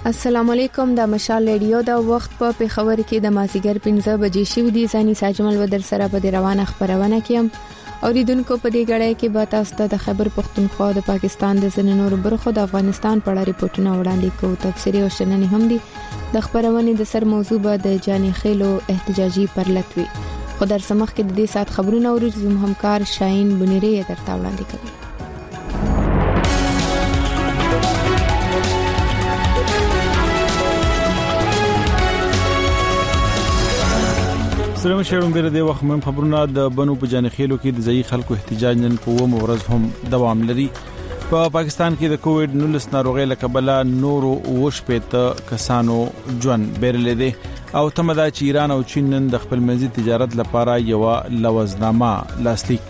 السلام علیکم. د مشال ریډیو د وخت په پیښور کې د مازیګر 15 بجې شوې دي. ځاني ساجمل ودر سره په روانه خبرونه کیم او لیدونکو په دې غړې کې به تاسو ته د خیبر پختونخوا د پاکستان د ځینو نورو برخو د افغانستان په اړه ریپورتونه وړاندې کوو. تفصیلي او شننې هم دي. د خبرونې د سر موضوع به د جاني خیلو احتجاجي پرلتوي. خو در سمخ کې د دې سات خبرونه اورو زموږ همکار شاهین بنيري درته وړاندې کوي. سلام شهرون بیر د وخت مهم خبرونه. د بنو په جاني خیلو کې د ځای خلکو احتجاج نن په ومه ورځ هم دوام لري. په پاکستان کې د کووډ 19 ناروغي له کبله نورو وشپېته کسانو ژوند بیرلې دي او تمدا چې ایران او چین نن د خپل منځي تجارت لپاره یو لوزنامه لاسلیک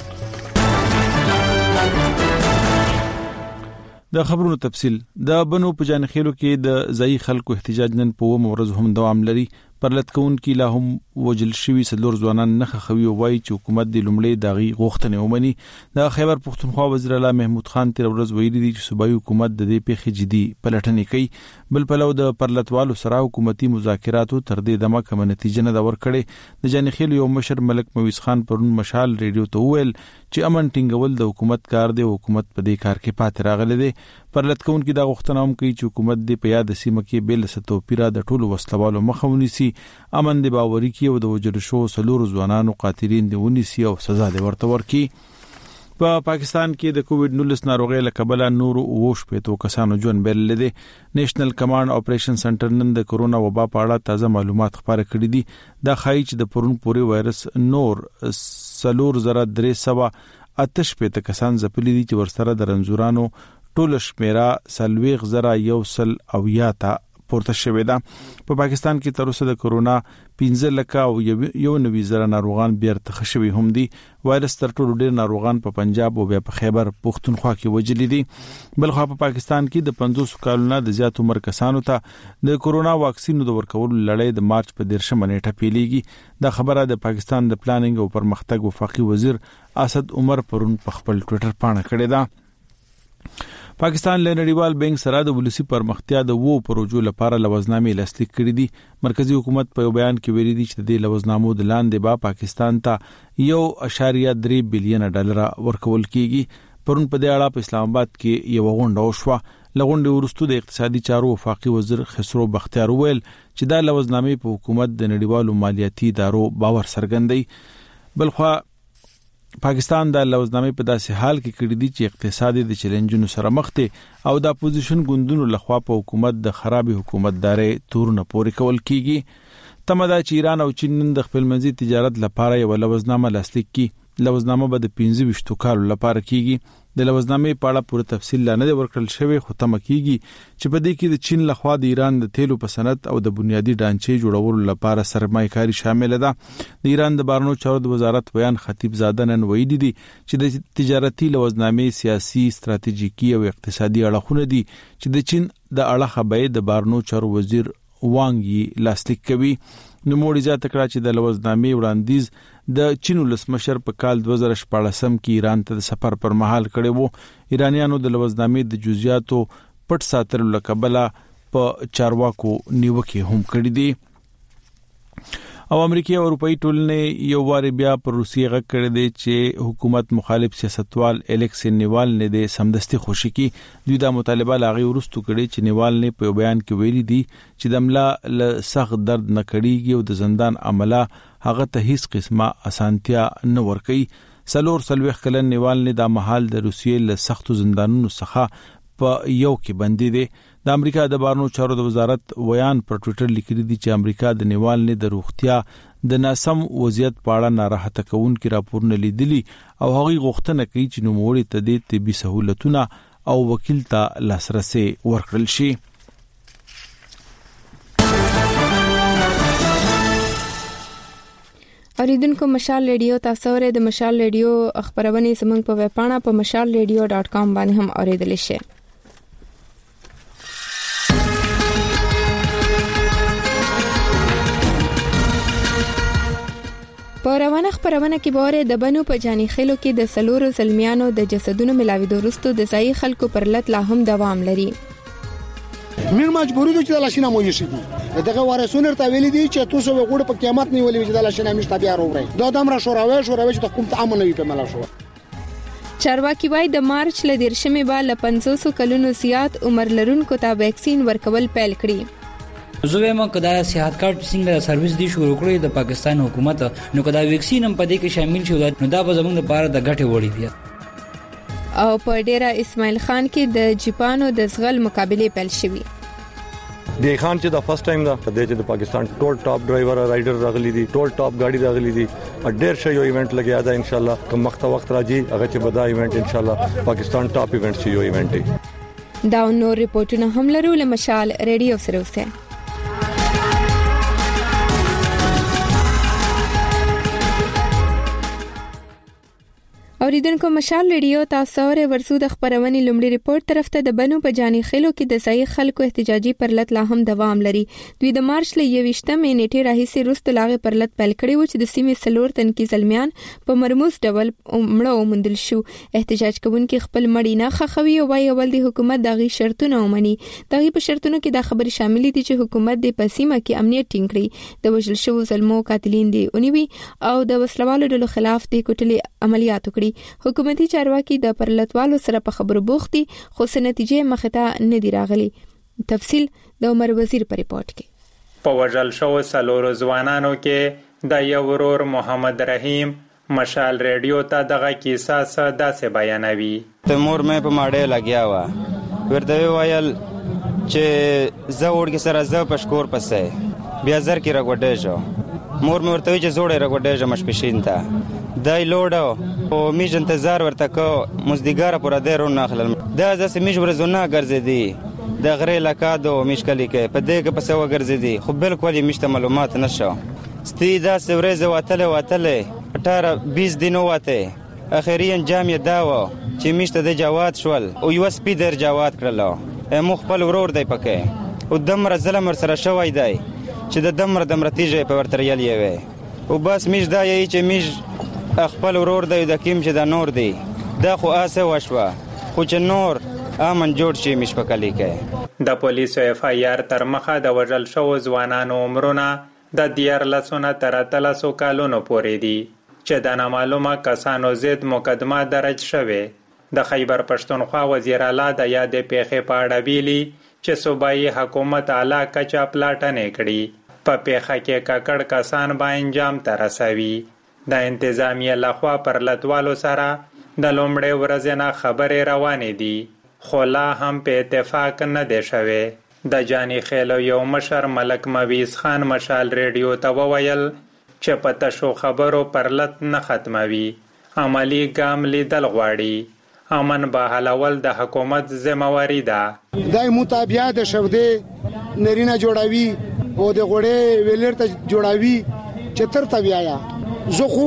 کړي. د خبرونو تفصیل. د بنو په جاني خیلو کې د ځای خلکو احتجاج نن په ومه ورځ هم دوام لري. پرلت کون کی لا هم وجل شوی سلور ځوانان نه خوي وای چې حکومت د لومړی داغي غوښتنه ومني. د خیبر پختونخوا وزیر اعلی محمود خان تیر ورځ ویلي دي چې صوبایي حکومت د دې پیښې جدي پلټنې کوي. بل پلو د پرلتوالو سره حکومتي مذاکراتو تر دې دمه کوم نتیجه نه دا ورکړي. د جاني خیل یو مشر ملک مویز خان پرون مشال ریډیو ته ویل چې امن ټینګول د حکومت کار دی. حکومت په دې کار کې پاتې راغلی دی. پرلت کون کی دا غوښتنه هم کوي چې حکومت د په یاد سیمه کې بل ستو پیرا د ټولو وسلوالو مخاوني سي، امن دی باوري کی او د وجل شو سلور ځوانانو قاتلین دی ونیسي او سزا دی ورته ورکي. په پاکستان کې د کووډ 19 ناروغي له کبله نور ووش پېتو کسانو ژوند بیرل دي. نېشنل کمانډ اپریشن سنټر نن د کورونا وبا په اړه تازه معلومات خبره کړې دي. دا ښایي چې د پرون پورې وایرس نور سلور زره 308 پېته کسان ځپلي دي چې ورسره د رنځورانو ټول شمیره سلويغ زره یو سل او یاته پورته شوې ده. په پاکستان کې تر اوسه د کورونا 15 لک او 1.9 ناروغان بیرته خښوي هم دي. وایرس تر ټولو ډېر ناروغان په پنجاب او بیا په خیبر پختونخوا کې وجلي دي. بلخو په پاکستان کې د 500 کالونو د زیات عمر کسانو ته د کورونا واکسینو د ورکولو لړۍ د مارچ په 13 نیټه پیلېږي. دا خبره د پاکستان د پلانینګ او پرمختګ وفاقي وزیر اسد عمر پرون په خپل ټوئیټر باندې کړی دا. پاکستان له نړیوال بانک سره د ولسی پرمختیا د وو پروژو لپاره لوزنامې لاسلیک کړې دي. مرکزی حکومت په یو بیان کې ویلي دي چې د لوزنامو د لاندې با پاکستان ته 1.3 بلین ډالر ورکول کیږي. پرون په دې اړه په اسلام آباد کې یو غونډه وشوه. لغونډه ورستو د اقتصادي چارو وفاقي وزیر خسرو بختیار ویل چې دا لوزنامې په حکومت د نړیوالو مالیاتي ادارو باور څرګندوي. بلخو پاکستان د لوزنامې په داسې حال کې کړی دی چې اقتصادي د چیلنجونو سره مخ دی او د اپوزیشن ګوندونو لخوا په حکومت د خرابې حکومتداري تورونه پورې کول کیږي. تمدا چې ایران او چین د خپل منځي تجارت لپاره یو لوزنامه لاسلیک کړي. لوزنامه به د 15 کالو لپاره کیږي. د لوزنامې په اړه پوره تفصیل نه دی ورکړل شوی، خو تمه کیږي چې په دې کې د چین لخوا د ایران د تیلو په صنعت او د بنیادی ډانچې جوړولو لپاره سرمایه‌کاري شامل ده. د ایران د بهرنیو چارو د وزارت بیان خطیب زاده نن ویلي دي چې د تجارتي لوزنامې سیاسي، ستراتیژیکي او اقتصادي اړخونه دي چې د چین د اړخه به د بهرنیو چارو وزیر وانګي لاسلیک کوي. نو موړي ځات کړه چې د لوزنامې وړاندیز د چین ولسمشر په کال 2014 کې ایران ته د سفر پر مهال کړي وو. ایرانیانو د لوزنامې د جزئیاتو پټ ساتلو لکبله په چارواکو نیوکه هم کړې دي. او امریکای او اروپאי ټولنې یو وار بیا پر روسیې غږ کړی دی چې حکومت مخالف سیاستوال الکسی نیوالنی د سمدستي خوشي کی. دوی دا مطالبه لاغي ورستو کړي چې نیوالنی په بیان کې ویلي دي چې د ملا له سخت درد نه کړيږي او د زندان عمله هغه ته هیڅ قسمه اسانتیا نه ورکي. سلوخ کلن نیوالنی دا محل د روسیې له سختو زندانونو څخه په یو کې بندي دي. د امریکا د بهرنیو چارو د وزارت ویان پر ټوئیټر لیکلي دي چې امریکا د نیوالنی د روغتیا د ناسم وضعیت په اړه ناراحته کوونکي راپورونه لیدلي او هغه غوښتنه کوي چې نوموړي ته د طبي سہولتونه او وکیل ته لاسرسي ورکړل شي. اوریدونکو مشال ریډیو تاسو ورې د مشال ریډیو خبرونه زموږ په ویب پاڼه په mashalradio.com باندې هم اوریدل شي. په روانه خبرونه کې بوره د بنو په جاني خیلو کې د سلورو زلمیانو د جسدونو ملاوي د وروستو د ځای خلکو پر لټ لا هم دوام لري. من مجبوری دي چې د لاشینه مو یشي دي دغه وارثونه ته ویلي دي چې تاسو وګړو په قیامت نه ولې چې د لاشینه مشته بیا وروړي دا دمر شوراوي چې د حکومت امن وي په ملا شو. چارواکي وايي د مارچ ل 13 به ل 500 کلونو زیات عمر لرونکو ته ویکسین ورکول پیل کړي. زه وایم کدا صحت کارت څنګه سرویس دی شروع کړی د پاکستان حکومت نو کدا ویکسین هم پدې کې شامل شو نو دا به زموږ لپاره د ګټه وړي بیا. او په ډیره اسماعیل خان کې د جاپانو د زغل مقابله پیل شوې. دی خان چې دا فرست ټایم دا د پاکستان ټول ټاپ ډرایور رائډر راغلي دي ټول ټاپ گاډي راغلي دي ډېر شي یو ایونت لګیا دا ان شاء الله کوم وخت راځي هغه چې بدا ایونت ان شاء الله پاکستان ټاپ ایونت شي یو ایونت دی. دا نور ریپورتونه هم لرو له مشال ریډیو سره اوسه. اوریدونکو مشال ریډیو تاسو ور ورسو د خبرونې لومړی ریپورت طرف ته د بنو په جاني خېلو کې د ځای خلکو احتجاجي پرلط لا هم دوام لري. دوی د مارچ ل 21 نیټه راهیسې روست لاغه پرلط پیل کړی و چې د سیمې سلور تنکي زلمیان په مرموز ډول مړو مندل شو. احتجاج کوونکي خپل مړی نه خخوي او وايي ول د حکومت دغه شرطونه ومني. دغه په شرطونو کې د خبرې شامل دي چې حکومت د پسیمه کې امنیت ټینګ کړي د وژل شوو زلمو قاتلین دي اونوي او د وسلوالو ډلو خلاف د کوټلي عملیات وکړي. حکومتي چارواکي د پرلطوالو سره په خبرو بوخت دي خو څه نتیجې مخه ته نه دی راغلي. تفصیل د عمر وزیر په ریپورت کې. په وژل شوو څلورو ځوانانو کې د یو ورور محمد رحیم مشال ریډیو ته دغه کیسه داسې بیانوي. تمور مې په ماړه لګیا و ورته ویل چې زه ورګ سره زه پښکور پسې بیا زر کې راغوډې شو مور مې ورته چې زوړې راغوډې مش پښین ته دای لوډو او میج انتظار ورته کو مزدګار پر دې رون اخلل دا ځکه میج ورزونه ګرځېدي د غرې لکادو مشکلي کې په دې کې پسې وګرځېدي خو بالکل مشته معلومات نشو ستی دا سورې واتله 18-20 دینو واته اخیری انجام یې دا و چې مشته د جواد شول او یو سپیډر جواد کړلو مخ خپل ورور دی پکې او دمر ظلم سره شوی دی چې د دمر تیجه په ورتریال یې وي او بس میج دا یې چې میج خپل ورور دی د کیم چې د نور دی دا خو اسه وشوه خو چې نور امن جوړ شي مش پکلی کې. د پولیسو اف آی آر تر مخه د وژل شوو ځوانانو عمرونه د 14 تر 13 کالونو پورې دي چې د نامعلومه کسانو ضد مقدمه درج شوه. د خیبر پښتونخوا وزیر اعلی د یادې پیښې په اړه ویلي چې صوبایي حکومت اعلی کچا پلاټنې کړي په پیښه کې ککړ کسان به انجام ته رسوي. د انتظامیه لخوا پر لټوالو سره د لومړی ورځې نه خبرې روانې دي خو لا هم په اتفاق نه دی شوی. د جاني خېلو یو مشر ملک مویز خان مشال ریډیو ته وویل چې په تشو خبرو پر لټ نه ختموي عملی ګام لیدل غواړي. امن بحالول د حکومت ذمہواری ده. دای مطابقت شوده نرینا جوړاوي او د غوړې ویلر ته جوړاوي چې تر ته بیا زه خو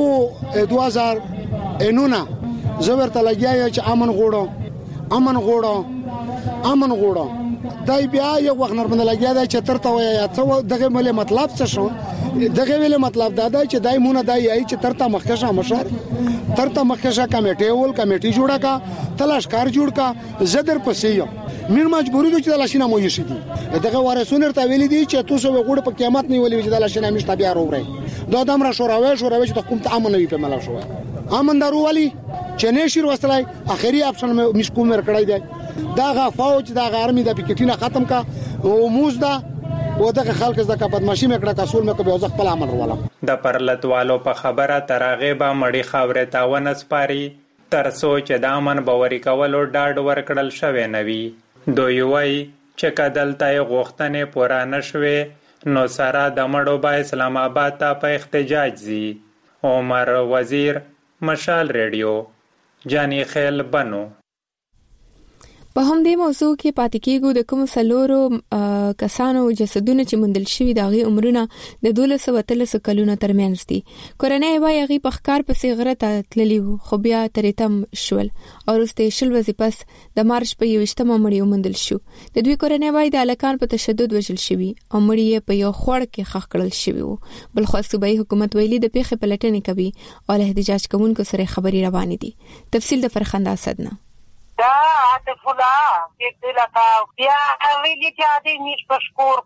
2009 زه ورته لګیا چې امن غوړو دای بیا یو وخت نرمن لګیا دی چې تر ته ویا ته دغه مله مطلب څه شو دغه ویله مطلب دا دی چې دای مونږ دای ای چې تر ته مخکشه مشر تر ته مخکشه کمیټي جوړه کا تلاش کار جوړ کا زدر پسې من مجبوری دي چې د لاشینه مو یشي دي دغه وارثونه ته ویلي دي چې تاسو وګړو په قیامت نه ولې چې د لاشینه مشته بیا وروړي دا دمر شوراوي چې د حکومت امن وي په ملا شو امن دارو والی چې نه شیر وستلای اخیری اپشن مې مشکو مر کړای دی دا غا فوج دا غارمي د پکټینه ختم کا او موز دا و دغه خلک زکه بدمعشي مکړه کسول مکه به ځخ په عمل ولا د پرلطوالو په خبره ترغه به مړی خاورې تاونه سپاري تر سوچ د امن باوري کولو ډاډ ورکړل شوی نوي. دوی وایي چې کدلته غوښتنې پوره نشوي نو سره د مړو با اسلام آباد ته په احتجاج زی. عمر وزیر مشال ریډیو جاني خېل بنو. په همدې موضوع کې پاتې کېږو. د کوم سلورو کسانو جسدونه چې مندل شوي د هغې عمرونه د 12-13 کلونو ترمنځ دي. کورنۍ وایي هغې په ښکار پسې غره ته تللي وو خو بیا ترې تم شول او وروسته یې 20 ورځې پس د مارچ په 21 مړی وموندل شو. د دوی کورنۍ وایي د هلکان په تشدد وژل شوي او مړي یې په یو خوړ کې ښخ کړل شوي وو. بلخوا صوبایي حکومت ویلي د پیښې پلټنې کوي او له احتجاج کوونکو سره خبرې روانې دي. تفصیل د فرخنده اسد نه. دا عاطف الله چې لکه بیا ویلي چې عادي نش پشکور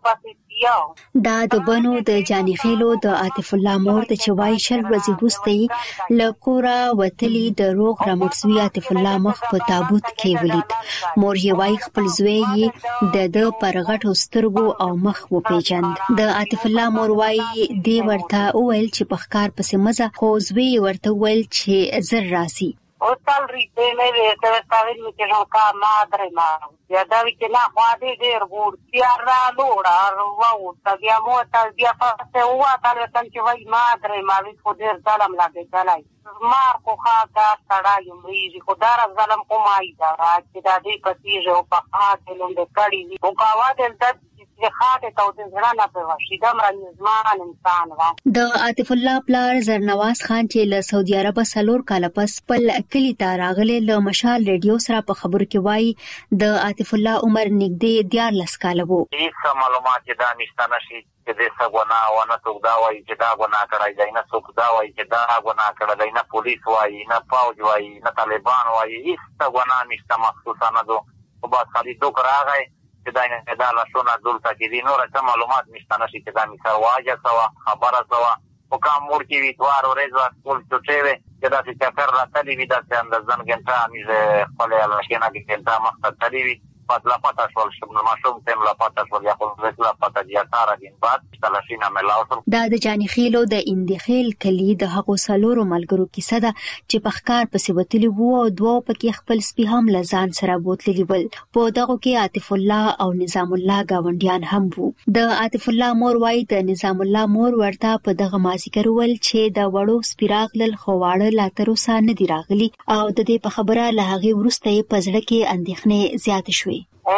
پاتې دا د بنو د جاني خېلو د عاطف الله مور د چوي شل ورځې وروسته لکورا وتلی د روغ رمټسوي عاطف الله مخ په تابوت کې ولید. مور یې وايي خپل زوی د پرغټو سترګو او مخ وپیژند. د عاطف الله مور وايي دی ورته وویل چې په ښکار پسې مزه، خو زوی ورته وویل چې زر راسي. O tal ritme de sabermi che non ca madre ma ya davi che la quadre der bur tiara lora ruta abbiamo tal dia faste ua tal tan che vai madre ma vi poder dalam la de dalai marco khata tada yumri ko dar zalam ko mai da che da de pati je o pa khate londe kadi o ka wa del dad خاطه تو د زړه په واشیدم رنځمان انسان وا. د عاطف الله پلار زرنواز خان چې له سعودي عرب سلور کال پس خپل کلی ته راغلی له مشال ریډیو سره په خبرو کې وایي د عاطف الله عمر نږدې 14 کال وو. هیڅ معلومات دا نشته نشي چې د سګونا ونه څوک دا وایي چې دا ګناه کړی دی، نه څوک دا وایي چې دا ګناه کړی دی، نه پولیس وایي، نه فوج وایي، نه طالبان وایي، هیڅ ګناه نشته مخصوصا نه دو. او بس خالي دوک راغی چې دا نه دا لاسونه دلته کې دي، نور څه معلومات نشته نشي چې دا می سره واجه سوا خبره سوا او کوم مور کې ویتوار او ورځ ټول چټوي چې دا چې چکر راځي وي دا څنګه ځنګن ته میزه خپل لاشینه کې ته مخته تللی وي پس لا پتا شول چې ماشوم تم لا پتا شول یا خو لا پتا دی تر دین بعد تلاشینه ملاوت. دا د جاني خېلو د اندخیل کلی د هغو سلورو ملګرو کیسه ده چې په ښکار پسې وتلی وو او دوه پکې خپل سپي هم لزان سره بوتللی ول. په دغه کې عاطف الله او نظام الله گاونډیان هم وو. د عاطف الله مور وايي د نظام الله مور ورته په دغه مازیګر ول چې د وړو سپیراغلل خواړه لا تر اوسه نه دی راغلي او د دې په خبره له هغه وروسته یې په زړه کې اندېښنې زیات شوې.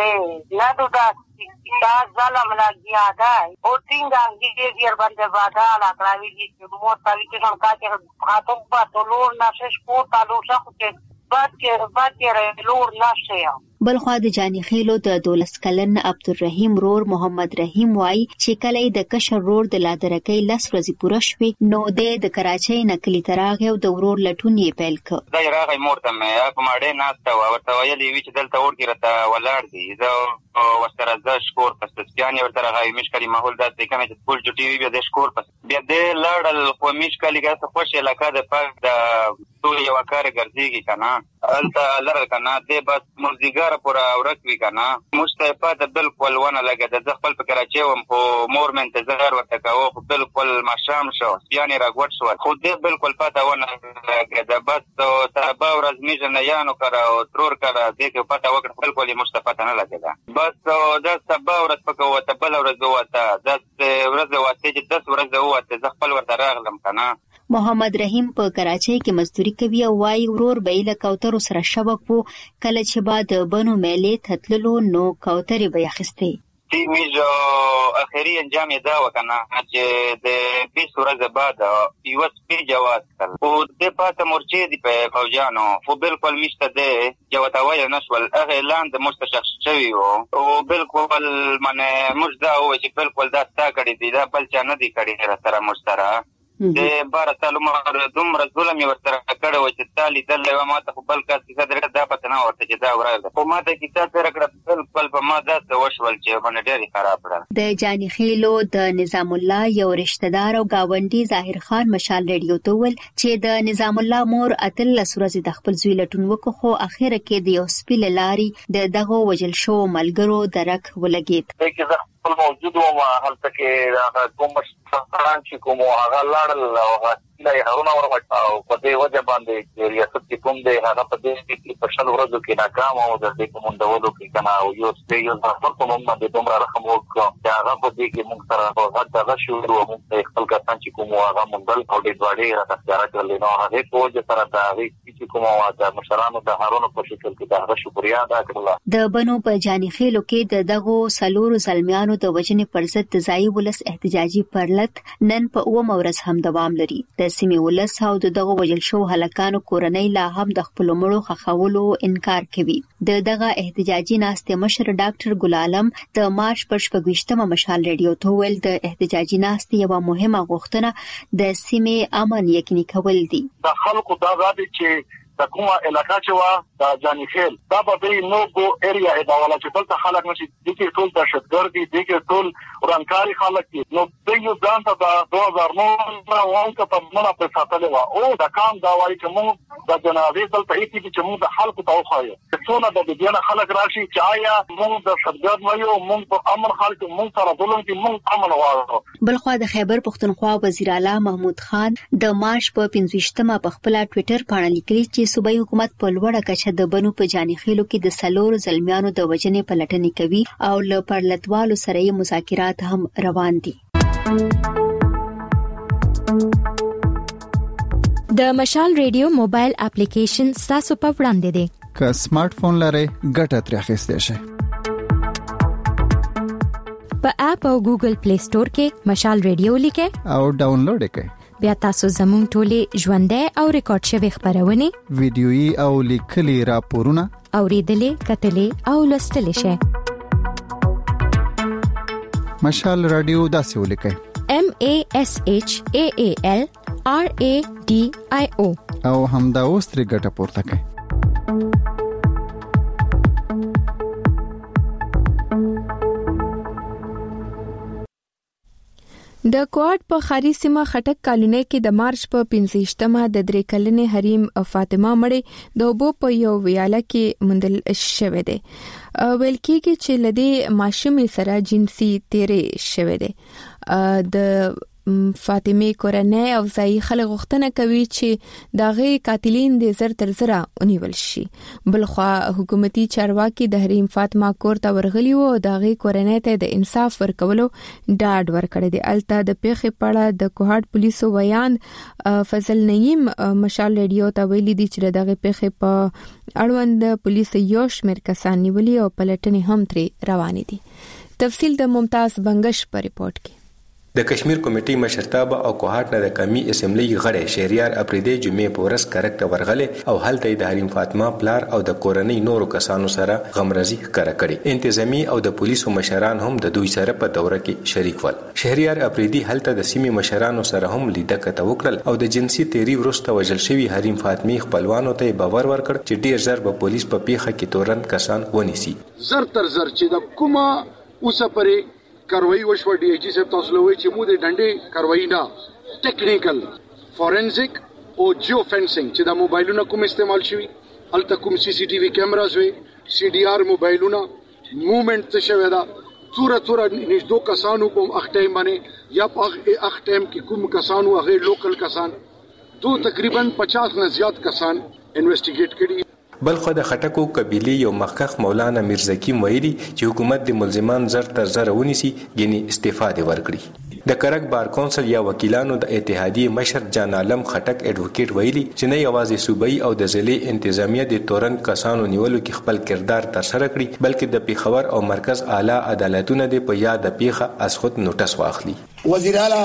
نه دا ظلم لګیا دی او څنګه چې ډیر باندې بادا لا کراوي چې مو تاوي کې څنګه چې خاطر په ټولور نشه کو تاسو څخه بعد کې لور نشه. بلخوا د جاني خېلو د 12 کلن عبدالرحیم رور محمد رحیم وای چې کله د کشر رور د لادرکۍ 10 ورځې پوره شوې نو د کراچۍ نکلی تراغ او د ورور لټون یې پیل کړ. دا راغی مورته مې په ماړې ناسته ورته ویلې وی چې دلته ور کې راته ولاړ دي زه وستره ز شکور پس ځان ورته راغی مشکلي ماحول داسې کوم چې ټول جټي وی د شکور پس بیا د لاړل خو مشکلي ګټه خوش علاقه د پاک د ټول یو کار ګرځيږي کنه الته لره کنه د بس مرزګار پورا ورکوي کنه مستفاده بالکل ونه لګه د خپل فکر اچوم په مور من انتظار ورته کوو خو بالکل مشام شو یعنی راغوت شو خو دې بالکل پاته ونه لګه د بس تابا ورځ میژه نه یانو کړه او ترور کړه دې کې پاته وکړه بالکل مستفاده نه لګه بس د سبا ورځ پکوه ته بل ورځ وته د ورځ وته چې 10 ورځ وته ز خپل ورته راغلم کنه. محمد رحیم په کراچۍ کې مزدوري کوي او وايي ورور به له کوترو سره شبک وو کله چې بعد بنو میلې تتللو نو کوترې به اخیستې. تی میجو اخیری انجام دا وکنه چې د 20 ورځې بعد یو سپی جواز کړ او د پاته مورچې دی په فوجانو خو بالکل مشته ده جواتوي نشول هغه اعلان د مستشخص شوی او بالکل منه مجدا او چې بالکل دا تا کړی دی دا بل چا نه دی کړی سره مشترا د بار تعلمات دومره ظلم ورته کړو چې تالي دلې و ماته خپل کار کې صدر دا پته نه ورته چې دا ورته خو ماته کتاب سره کړ بالکل په ما دا وشول چې باندې ډېری خراب کړ. د جاني خېلو د نظام الله یو رشتہ دار او گاونډي ظاهر خان مشال ریډیو ته ول چې د نظام الله مور اتل سورز د خپل زوی لټون وکړو خو اخیره کې د یو سپیل لاري د دغه وجل شو ملګرو درک ولګید. خپل موجود و ما هلته کې کوم څنګه چې کوم هغه لاړل او هغه هرونه ورغټ او په دې وجه باندې ریاست کې کوم دی هغه په دې کې په شل ورځو کې ناکام او د دې کوم ډول کې کنه او یو څه یو ځل په موږ باندې دومره رقم وکړ چې هغه په دې کې موږ سره په هغه شروع موږ خپل کسان چې کوم هغه مونږ په دې وړي راځي راځي نو هغه په وجه سره دا چې کوم واده مشرانو د هارونو په شکل کې دا شکریا ادا کړل. د بنو په جاني خېلو کې د دغو سلورو زلمیانو د وجنې پر ضد د ځای ولس احتجاجي پرلط نن په اوم ورځ هم دوام لري. د سیمې ولس او دغه وجل شو هلکانو کورنۍ لا هم د خپل مړو خخولو انکار کوي. دغه احتجاجي ناستې مشر ډاکټر ګل عالم د مارچ پر 28مه مشال ریډیو ته ویل د احتجاجي ناستې یو مهمه غوښتنه د سیمې امن یقیني کول دي. د خلکو دا غواړي چې د کومه علاقہ چې وا د جانی خیل دا به نو کو ایریا دا ولا چې دلته خلک نشي د کې ټول دهشتګرد دي د کې ټول ورانکاري خلک دي نو د یو ځان ته د 2009 وانکه په منه په ساتلې وا او دا کام دا وایي چې موږ د جنازې دلته هیڅ چې موږ د خلکو ته وخایو څونه د دې خلک راشي چې آیا موږ د دهشتګرد وایو موږ په امن خلک موږ سره ظلم کوي موږ امن غواړو. بلخوا د خیبر پختونخوا وزیر اعلی محمود خان د مارچ په 25مه په خپل ټوئیټر باندې لیکلي چې صوبایي حکومت په لوړه کچه د بنو په جانی خیلو کې د سلور زلمیانو د وجنې پلټنې کوي او له پرلتوالو سره یې مذاکرات هم روان دي. د مشال ریډیو موبایل اپلیکیشن تاسو په وړاندې دی. که سمارټ فون لرئ ګټه ترې اخیستئ شئ. په اپ او ګوګل پلی سٹور کې مشال ریډیو لیکئ او ډاونلوډ یې کړئ. بیا تاسو زموږ ټولې ژوندۍ او ریکارډ شوی خبرونه ویډیويي او لیکلي راپورونه اوریدلې کتلې او لوستلې شئ. مشال رادیو داسې ولیکئ MASHAALRADIO او همدا اوس ترې ګټه پورته کړئ. د کوټ په خاري سیمه خټک کالونی کې د مارچ په 25مه د 3 کلنې حریم فاطمه مړې د وبو په یو ویاله کې مندل شوې ده. ویل کېږي چې لدی ماشومې سره جنسي تیرې شوې ده. د فاطمه کورنۍ او ځای خلک غوښتنه کوي چې دغه قاتلین د زر تر زره ونیول شي. بلخوا حکومتي چارواکي د حریم فاطمه کور ته ورغلي وو او دغه کورنۍ ته د انصاف ورکولو ډاډ ورکړی دی. الته د پیښې پړه د کوهاټ پولیسو بیان فضل نعیم مشال ریډیو ته ویلي دی چې دغه پیښې په اړوند پولیس یو شمېر کسان نیولي او پلټنې هم ترې روانې دي. تفصیل د ممتاز بنگش په ریپورت کې. د کشمیر کمیټې مشرتابه او کوهاټ نه د کمی اسمبلی غړی شهریار اپریدي جمعې په ورځ کرکټ ورغله او هلته د حریم فاطمه پلار او د کورنۍ نورو کسانو سره غمرزي ښکاره کړي. انتظامی او د پولیسو مشران هم د دوی سره په دوره کې شریک ول. شهریار اپریدي هلته د سیمې مشرانو سره هم لیدکته وکړل او د جنسي تیری وروسته وژل شوی حریم فاطمه خپلوانو ته باور ورکړ چې ډیر ژر به پولیس په پیښه کې تورن کسان ونیسي. زر تر زر چې د کومه اوسه پرې کاروایی وشو ډي ایچ سي تاسو لوي چې مو د ډنډې کاروایی نه ټیکنیکل فورنزیک او جیو فنسینګ چې د موبایلونو کوم استعمال شوی الته کوم سی سی ټي وي کیمراز وي سی ډي ار موبایلونو موومنت څه شوی دا تور نږدې کسانو کوم اختیم باندې یا په اختیم کې کوم کسانو هغه لوکل کسان تو تقریبا 50 نه زیات کسان انویسټیګیټ کړي. بلخو د خټکو قبيله یو مخکخ مولانا میرزکی ویلي چې حکومت د ملزمان زر تر زر ونیسي غني استفاده ورکړي. د کرک بار کونسل یا وکیلانو د اتحادیه مشر جان عالم خټک اډوکیټ ویلي چې نه یوازې صوبایي او د ضلع انتظامیه د تورن کسانو نیولو کې خپل کردار تر سره کړی بلکې د پیښور او مرکز اعلی عدالتونو د په یاد پیښه از خود نوټس واخلي. وزیر اعلی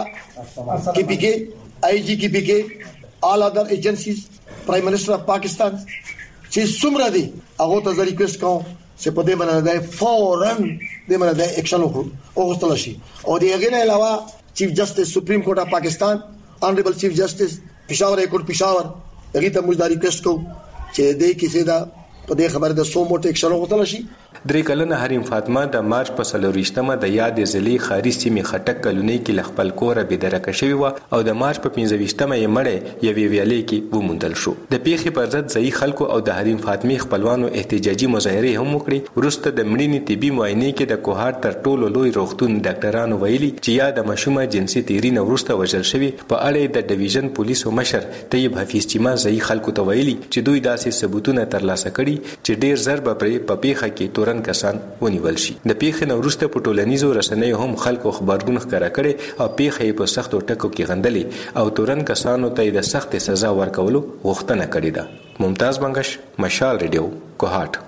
کی پی کې آی جی کی پی کې all other agencies prime minister of Pakistan چې څومره دي هغه ته ریکوست کوم چې په دې باندې د فورن د باندې د اکشن وغوښتل شي او د هغې نه علاوه چیف جسټس سپریم کورټ اف پاکستان انریبل چیف جسټس پېښور هائی کورټ پېښور هغه ته موږ ریکوست کوو چې دې کې سیدا په دې خبره د سو موټ اکشن وغوښتل شي. 3 کلنه حریم فاطمه د مارچ په 24مه د یاد ضلع خاري سیمې خټک کلونی کې خپل کور به درکه شوی و او د مارچ په 25مه یې مړې یوې ویالې کې وموندل شو. د پیښې پر ضد ځای خلکو او د حریم فاطمه خپلوانو احتجاجي مظاهره هم وکړي. ورسته د مړینې طبي معاینه کې د کوهاټ تر ټولو لوی روغتون ډاکټرانو ویلي چې یا د مشومه جنسي تیری نه ورسته وژل شوی. په اړه د ډیویژن پولیسو مشر طیب حفیظ چیما ځای خلکو ته ویلي چې دوی داسې ثبوتونه ترلاسه کړي چې ډیر زر به په پیښه کې تورن کسان ونیول شي. د پیښې نه وروسته په ټولنیزو رسنیو هم خلکو خبرونه ښکاره کړي او پیښه په سختو ټکو کې غندلې او تورن کسانو ته د سخت سزا ورکولو غوښتنه کړې ده. ممتاز بنگش، مشال ریډیو، کوهاټ.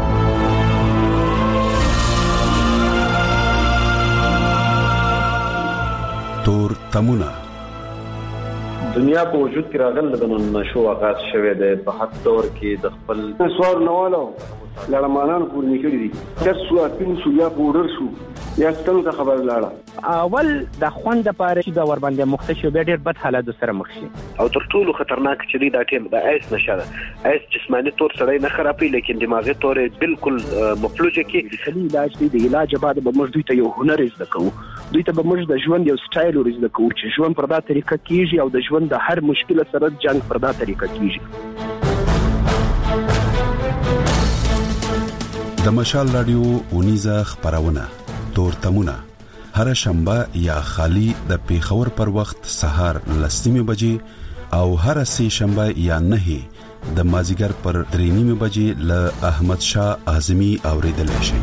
تور تمونه دنیا په وجود کې راغله د نشو آغاز شوه د په حق دور کې د خپل سوار نوالو لړمانان پورې کړی دي چې سو اپین سو یا بورډر شو یا ستنو ته خبر لاړه اول د خوند لپاره چې د ور باندې مختشو به ډېر بد حالات سره مخ شي او تر ټولو خطرناک چې دا ټیم د ایس نشه ده ایس جسمانی تور سره نه خرابي لیکن دماغي تور بالکل مفلوجه کې علاج دی د علاج بعد به موږ دوی ته یو هنر زده کوو دوی ته به موږ د ژوند یو سټایل ورزده کوو چې ژوند پر دا طریقه کیږي او د ژوند د هر مشکل سره جنگ پر دا طریقه کیږي د مشال رادیو اونیزه خبرونه تورتمونه هر شنبه یا خالی د پیښور پر وخت سهار 10:00 بجې او هر سه شنبه یا 9 د مازیګر پر 3:30 بجې ل احمد شاه اعظمي اوریدل شي.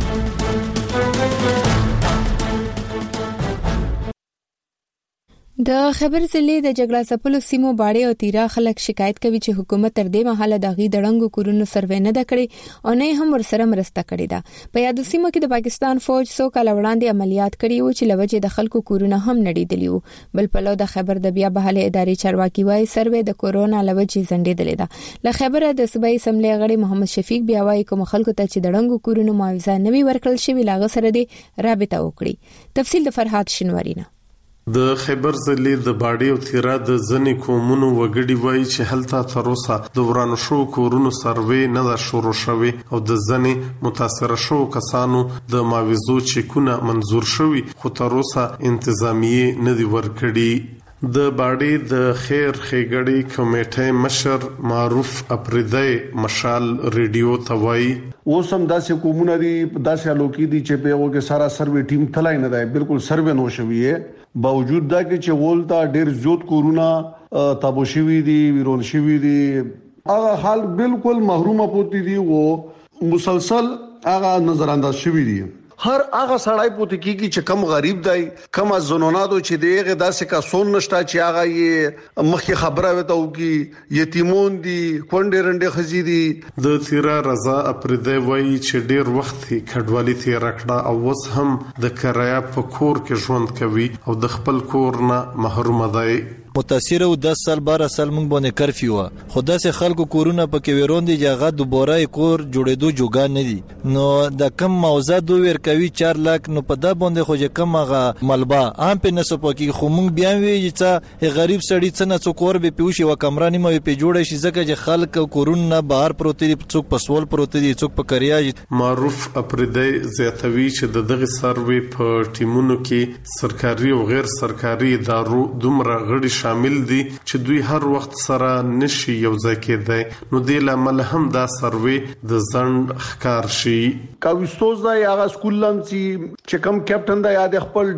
د خیبر ضلع د جګړه ځپلو سیمو باړې او تیرا خلک شکایت کوي چې حکومت تر دې مهاله د غي دړنګو کورونو سروې نه د کړې او نه هم ورسره مرسته کړې ده. په یادو سیمو کې د پاکستان فوج 100 کال وړاندې عملیات کړي وو چې لوجه د خلکو کورونه هم نړیدلی وو. بل په لو د خیبر د بیا بحاله ادارې چارواکي وایي سروې د کورونا لوجه زنډېدلې ده. له خیبر د صوبایي اسمبلی غړي محمد شفیق بیا وایي کوم خلکو ته چې دړنګو کورونو معاوضه نوي ورکړل شوی لاغه سره دی رابطه وکړي. تفصیل د فرحات شنوارینه. د خیبر ضلع د باډي او تیرا د ځنې کومونو وګړي وایي چې هلته تر اوسه د ورانو شو کورونو سروې نه ده شروع شوی او د ځنې متاثر شو کسانو د معاوضو چیکونه منظور شوی خو تر اوسه انتظامیه نه دی ورکړي. د باډي د خیر خېګړې کمیټې مشر معروف اپریدای مشال ریډیو توای اوسم داسې کومونه دي داسې الوکی دي چې په هغه کې سارا سروې ټیم تلای نه دی بالکل سروې نو شوی باوجود دا چې ولتا ډېر زیات کورونا تابو شوی دي ویرون شوی دي هغه حال بالکل محرومه پوتی دي او مسلسل هغه نظر انداز شوی دي. هر هغه سړی پوت کیږي چې کم غریب دی کم زنونادو چې دیغه داسې کا سون نشتا چې هغه یې مخکې خبره وته او کی یتیمون دي کونډې رنډې خزي دي. د تیرا رضا اپریدای وایي چې ډیر وخت کډوالي تیر کړه او اوس هم د کرایه په کور کې ژوند کوي او د خپل کور نه محروم دی. متاثر او 10 سال 12 سال مونږ باندې کرفیو خدا سه خلکو کورونه پکې وروند دي هغه دوباره کور جوړېدو جوګان نه دي نو د کم موضوع دوه ور کوي 4 لک نو په دا باندې خو چې کم هغه ملبا ام په نسو پکې خو مونږ بیا وی چې غریب سړی څنګه څوکور به پیوشي و کمرانی مې په جوړه شي ځکه چې خلک کورونه بهر پروت دي څوک پسول پروت دي څوک په کریاج. معروف اپریدای زیاتوي چې دغه سروي په ټیمونو کې سرکاري او غیر سرکاري ادارو دومره غړي شامل دي چې دوی هر وخت سره نشي یو ځای کېدای نو د لامل هم دا سروي د ځند ښکار شي. کاوستوز دا یا سکول لمسي چې کم کیپټن دا یاد خپل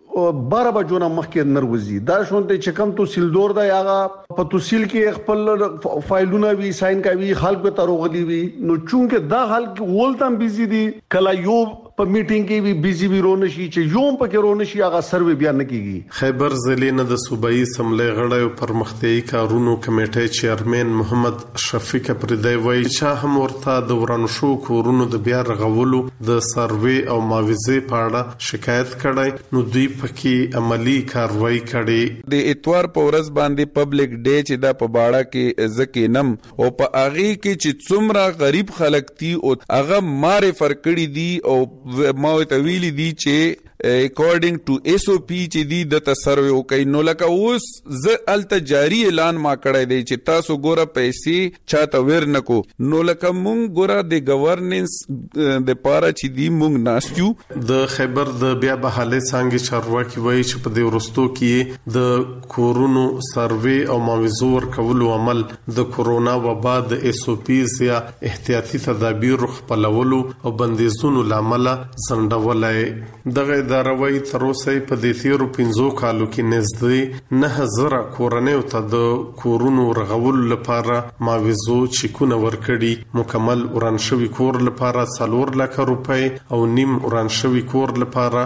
12 بجو نه مخکې نروزي دا شونته چې کم تحصیل دور دا یاغه په تحصیل کې خپل فایلونه وی ساين کوي خلک به تروغلي وي نو چونکه دا خلک ولتم بيزي دي کله یو په میټینګ کې وی بيزي وی رونه شي چې یوم پکې رونه شي هغه سروي بیان کیږي. خیبر ضلع نه د صوبایي اسمبلی غړی او پرمختیایي کارونو کمیټې چیرمن محمد شفیق پردای وایي چې هم ورته د ورانو شو کورونو د بیا رغولو د سروي او معاوضې په اړه شکایت کړای نو دوی پکې عملی کاروایی کړي. د اتوار په ورځ باندې پبلک ډے چې دا په باړه کې زکینم او په اغه کې چې څومره غریب خلک دي او هغه مارې فرکړي دي او ما ته ویلي دي چې according to SOP چې دی د سروي او کای نو لکه اوس ز الته جاری اعلان ما کړی دی چې تاسو ګوره پیسې چاته ورنکو نو لکه مونږ ګوره د گورننس د پاره چې دی مونږ ناشتو. د خیبر د بیا بحاله څنګه چارواکي وایي چې په دې ورستو کې د کورونو سروي او معاوضو ورکولو عمل د کورونا وبا د SOPs یا احتیاطي تدابیر خپلولو او بندیزونو لامل زندولای. دغه اداروي تر اوسه په دې تیرو 15 کالو کې نږدې 9000 کورنۍ ته د کورونو رغول لپاره معاوضو چیکونه ورکړي. مکمل وران شوی کور لپاره 4 لک روپۍ او نیم وران شوی کور لپاره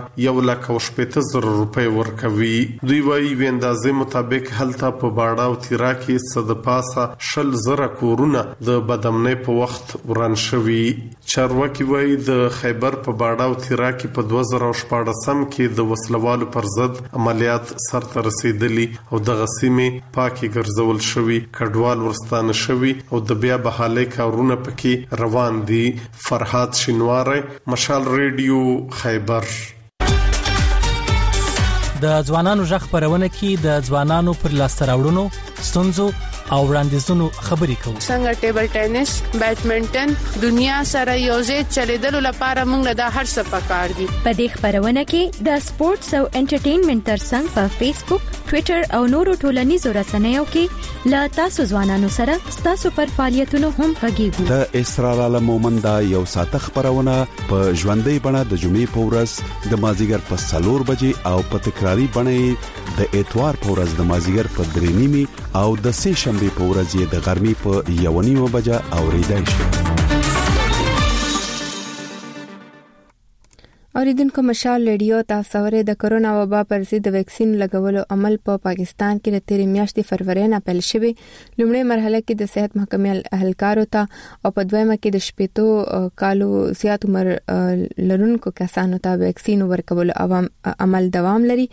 1,70,000 روپۍ ورکوي. دوی وايي ویندازې مطابق هلته په باړه او تیرا کې صد پاسه 100,000 کورونه د بدامنۍ په وخت وران شوی. چارواکي وايي د خیبر په باړه او تیرا کې په 2014 سم کې د وسلوالو پر ضد عملیات سرته رسیدلی او د غسیمې پاکي ګرځول شوی کډوال ورستانه شوی او د بیا بحاله کارونه پکې روان دي. فرحات شینواره مشال ریډیو خیبر. د ځوانانو ژغ خبرونه کې د ځوانانو پر لاسته راوړنو ستونزو او وړاندیزونو خبرې کوو. څنګه ټیبل ټینس، بیډمنټن دنیا سره یوځای چلیدلو لپاره موږ د هر څه پکار دي. په دې خبرونه کې د سپورتس او انټرټینمنټ ترڅنګ په فیسبوک، ټوئیټر او نورو ټولنیزو رسنیو کې لا تاسو ځوانانو سره تاسو پر فعالیتونو هم غږیږو. د اسرار عالم مومند یو ساته خبرونه په ژوندۍ بڼه د جمعې په ورځ د مازیګر په 4 بجې او په تکراری بڼه د اتوار په ورځ د مازیګر په 3:30 او د سه شنبه په ورځ د غرمې په 1:30 بجې اوریدای شي. اوریدونکو مشال ریډیو تاسو ورې د کرونا وبا پر ضد د ویکسین لګولو عمل په پاکستان کې د 13 میاشتې فروری نه پیل شوی. لومړی مرحله کې د صحت محکمې اهلکارو ته او په دویمه کې د 18 کالو زیات عمر لرونکو کسانو ته ویکسین ورکولو عمل دوام لري.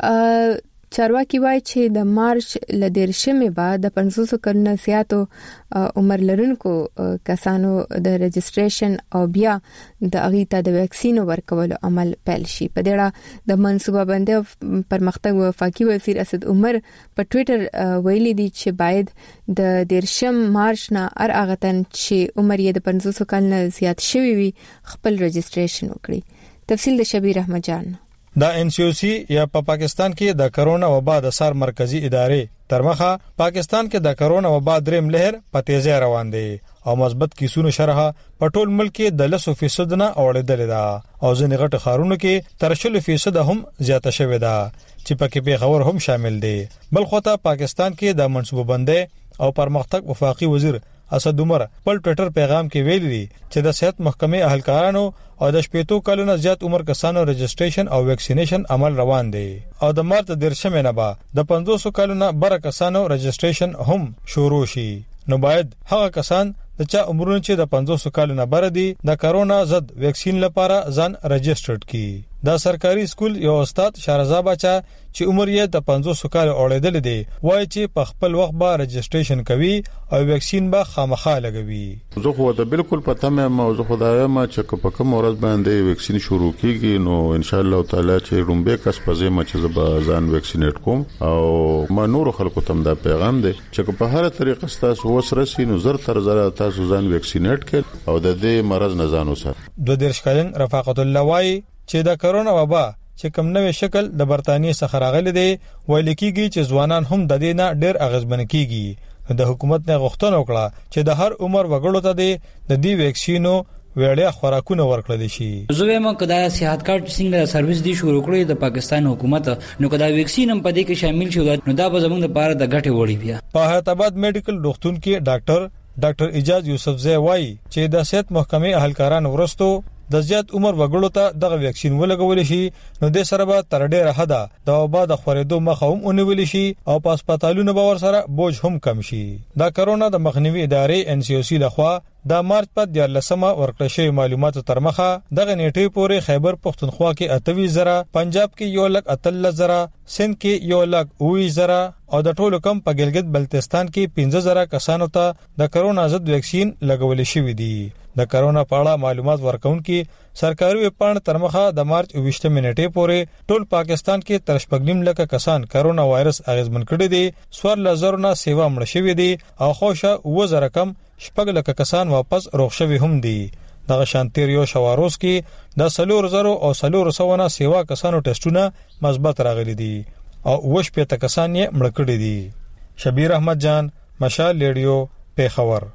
چارواکي وایي چې د مارچ ل 13 بعد د 500 کلونو زیاتو عمر لرونکو کسانو د رجسټریشن او بیا د اغیتا د ویکسین ورکولو عمل پیل شي. په دې اړه د منصوبه بندي پرمختګ وفاقي وزیر اسد عمر په ټوئیټر ویلي دی چې باید د 13 مارچ نه ارغتن چې عمر یې د 500 کلونو زیات شوی وي خپل رجسټریشن وکړي. تفصیل د شبیر احمد جان. د NCOC یا په پاکستان کې د کرونا وبا د سر مرکزی ادارې ترمخه پاکستان کې د کرونا وبا دریم لهر په تیزی روان دی او مثبت کیسونو شرح په ټول ملک کې د 10% نه اوړېدل ده او ځینې غټ خارونو کې تر 40% هم زیاته شوې ده چې پکې پیښور هم شامل دي. بل خو ته پاکستان کې د منصوبه بندي او پرمختګ وفاقي وزیر اسد عمر په ټوئیټر پیغام کې ویلي چې د صحت محکمې اهلکارانو او د 18 کلونو زیات عمر کسانو رجسټریشن او ویکسینیشن عمل روان دی او د مارچ 13 نه به د 500 کلونو بر کسانو رجسټریشن هم شروع شي. نو باید هغه کسان د چا عمرونه چې د 500 کلونو بر دي د کرونا ضد ویکسین لپاره ځان رجسټرډ کړي. د سرکاري سکول یو استاد شارزا بچا چې عمر یې د 500 کال اوړېدل دي وایي چې په خپل وخت به رجسټریشن کوي او ویکسین به خامخا لګوي. زه خو ته بالکل پته مې موضوع خدای ما چې په کوم ورځ باندې ویکسین شروع کیږي نو ان شاء الله تعالی چې رومبه کس پځه ما چې زه ځان ویکسینیټ کوم او ما نور خلکو ته دا پیغام دی چې په هر طریقه تاسو وسره سینو زر تر زر تاسو ځان ویکسینیټ کړئ او د دې مرز نه ځان وساتئ. 2 کلن رفاقت الله وایي چې د کرونا وبا چې کوم نوې شکل د برتانیې څخه راغلی دی ویل کېږي چې ځوانان هم د دې نه ډېر اغیزمن کیږي. د حکومت نه غوښتنه وکړه چې د هر عمر وګړو ته د دې ویکسینو وړیا خوراکونه ورکړل شي. زه وایم کدا صحت کارت څنګه سرویس دی شروع کړی د پاکستان حکومت نو کدا ویکسین هم په دې کې شامل شي نو دا به زموږ لپاره د ګټه وړي. بیا په حیدرآباد میډیکل روغتون کې ډاکټر اجاز یوسفزئی وایي چې د صحت محکمې اهلکاران ورستو د زیات عمر وګړو ته دغه ویکسین ولګول شي نو د سره به تر ډیره حد د وبا د خورېدو مخه هم ونیول شي او په هسپتالونو به ور سره بوج هم کم شي. د کرونا د مخنیوي ادارې NCOC لخوا د مارچ په 14مه ورکړل شوی معلوماتو تر مخه دغه نیټې پورې خیبر پختونخوا کې 28,000 پنجاب کې 1,38,000 سند کې 1,08,000 او د ټولو کم په ګلګت بلتستان کې 15,000 کسانو ته د کرونا ضد ویکسین لګول شوی دی. د کرونا په اړه معلومات ورکونکي سرکاري ویبپاڼه تر مخه د مارچ 28 منټې پورې ټول پاکستان کې تر 6 لک کسان کرونا وایرس اغیزمن کړي دي. 14,000 نه سیوا مړ شوی دي او خوشه 2,000 کم 6 لک کسان واپس روغ شوی هم دي. دغه شانتیریو شواروس کې د 4,000 او 400 نه سیوا کسانو ټیسټونه مثبت راغلي دي او 28 کسان یې مړ کړي دي. شبیر احمد جان، مشال ریډیو، پیښور.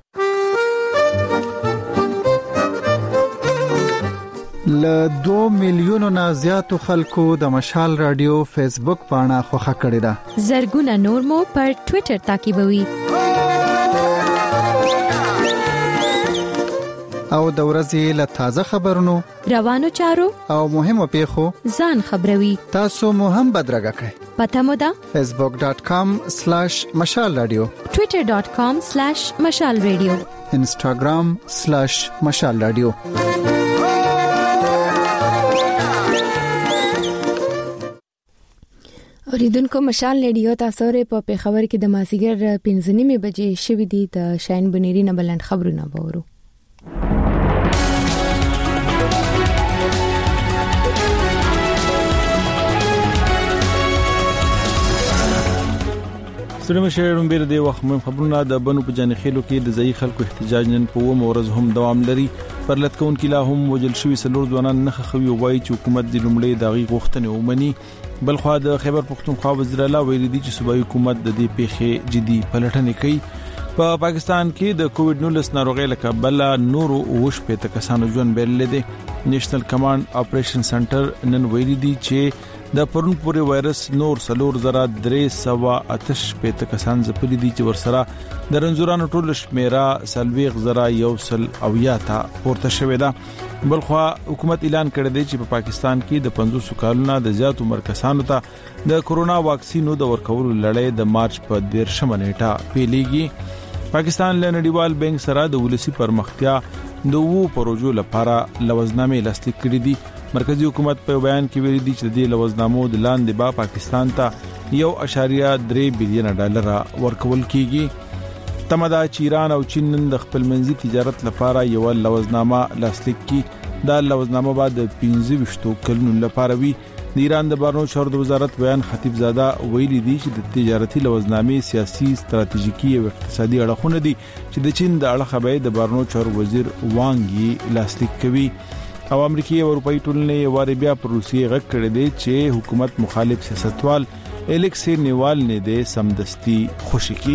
ل 2 میلیونو نه زیاتو خلکو د مشال رادیو فیسبوک پاڼه خوښه کړې ده. زرګونه نور مو پر ټوئیټر تعقیبوي. او د ورځې له تازه خبرونو روانو چارو او مهمو پیښو ځان خبروي. تاسو مو هم بدرګه کړئ. پته مو ده facebook.com/مشال رادیو، twitter.com/مشال رادیو، instagram/مشال رادیو. اوریدونکو مشال ریډیو تاسو ری په پیښور کې د مازیګر 5:30 بجې شوې دي. د شاین بنيري نه بلند خبرونه وورو. سلام شهرون بیر دی وخت مهم خبرونه د بنو په جانخېلو کې د ځای خلکو احتجاج نن په ورځ هم دوام لري. پر لټکون کې لا هم وجل شوی سلور ځوانان نه خوي وایي چې حکومت د لومړی دغه غوښتنې ومني. بلخو د خیبر پختونخوا وزیر الله ویلي دی چې صوبایي حکومت د دې پیښې جدي پلټنې کوي. په پاکستان کې د کووډ 19 ناروغي لکه بل نور اوش په تکسانو ژوند بیل دي. نېشنل کمانډ اپریشن سنټر نن ویلي دی چې د پرون پورې وایرس نور سلور زرا 308 په کسان زپلي دي چې ورسره د رنځورانو ټول شمیره سلويغ زرا یوسل او یاته پورته شوې ده. بلخو حکومت اعلان کړی دی چې په پاکستان کې د 500 کالونو د زیات عمر کسانو ته د کورونا واکسینو د ورکولو لړۍ د مارچ په 13 نیټه پیلېږي. پاکستان له نړیوال بانک سره د ولسی پرمختیا د وو پروژو لپاره لوزنامې لاسلیک کړې دي. مرکزی حکومت په بیان کې ویلي دي چې د لوزنامو د لاندې با پاکستان ته 1.3 بلین ډالر ورکول کیږي. تمدا ایران او چین د خپل منځي تجارت لپاره یو لوزنامه لاسلیک کی. دا لوزنامه بعد 15 کلونو لپاره وی. د ایران د بهرنیو چارو د وزارت بیان خطیب زاده ویلي دي چې د تجارتي لوزنامې سیاسي ستراتیژیکي او اقتصادي اړخونه دي چې د چین د اړخه به د بهرنیو چارو وزیر وانګ لاسلیک کوي. او امریکای او اروپאי ټولنې واره بیا پر روسیې غږ کړی دی چې حکومت مخالف سیاستوال الیکسی نیوالنی د سمدستي خوشی کی.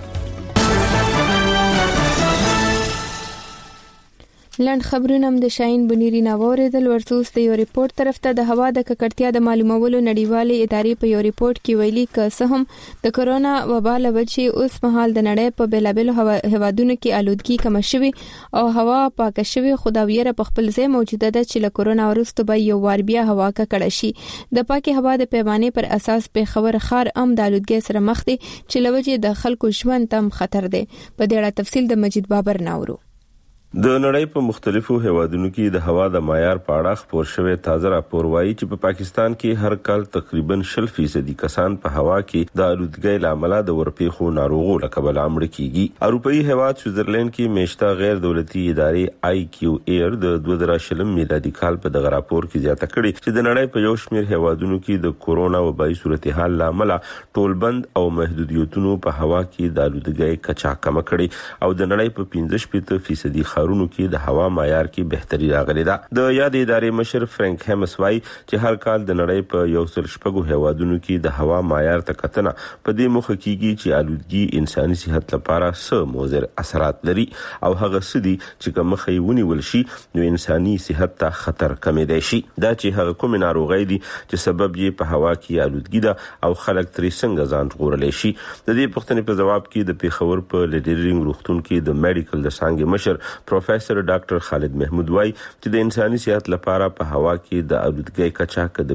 لاند خبرونه هم د شاهین بنيري ناوریدل ورسوس د یو ریپورت طرف ته د هوا د ککړتیا د معلومولو نړیوالې ادارې په یو ریپورت کې ویلي ک څه هم د کرونا وبا له وجې اوس مهال د نړۍ په بیلابل هوادونو کې آلودګي کم شوي او هوا پاکه شوي. خداویره په خپل ځای موجوده ده چې له کرونا وروسته به یو وار بیا هوا ککړه شي. د پاکي هوا د پیمانې پر اساس په خبر خار ام د آلودګي سره مخ دي چې لوجې د خلکو ژوند تم خطر دی. په دې اړه تفصیل د مجید بابر ناورو. د نړۍ په مختلفو هیوادونو کې د هوا د معیار په اړه خبر شوی تازه راپور وایي چې په پاکستان کې هر کال تقریبا 60% کسان په هوا کې د آلودګۍ لامل د ورپېخو ناروغو لکبل امر کیږي. اروپאי هیواد سویټزرلند کې میشته غیر دولتي ادارې IQ Air د 2020 میلادي کال په دغه راپور کې زیاته کړې چې د نړۍ په یو شمېر هیوادونو کې د کورونا وبایي صورتحال لامل ټولبند او محدودیتونو په هوا کې د آلودګۍ کچا کم کړي او د نړۍ په 15% ښارونو کې د هوا معیار کې بهتري راغلي ده. د یاد ادارې مشر فرانک هیمس وايي چې هر کال د نړۍ په 116 هیوادونو کې د هوا معیار ته کتنه په دې مخه کېږي چې آلودګي انساني صحت لپاره څه مضر اثرات لري او هغه سدي چې کوم خېونی ولشي نو انساني صحت ته خطر کمېدای شي. دا چې هغه کوم ناروغي دي چې سبب یې په هوا کې آلودګي ده او خلک ترې څنګه ځان ژغورلی شي. د دې پوښتنې په جواب کې د پیښور په لیډرینګ روغتون کې د میډیکل د څانګې مشر پروفیسر ډاکټر خالد محمود وای چې د انساني صحت لپاره په هوا کې د آلودګۍ کچا د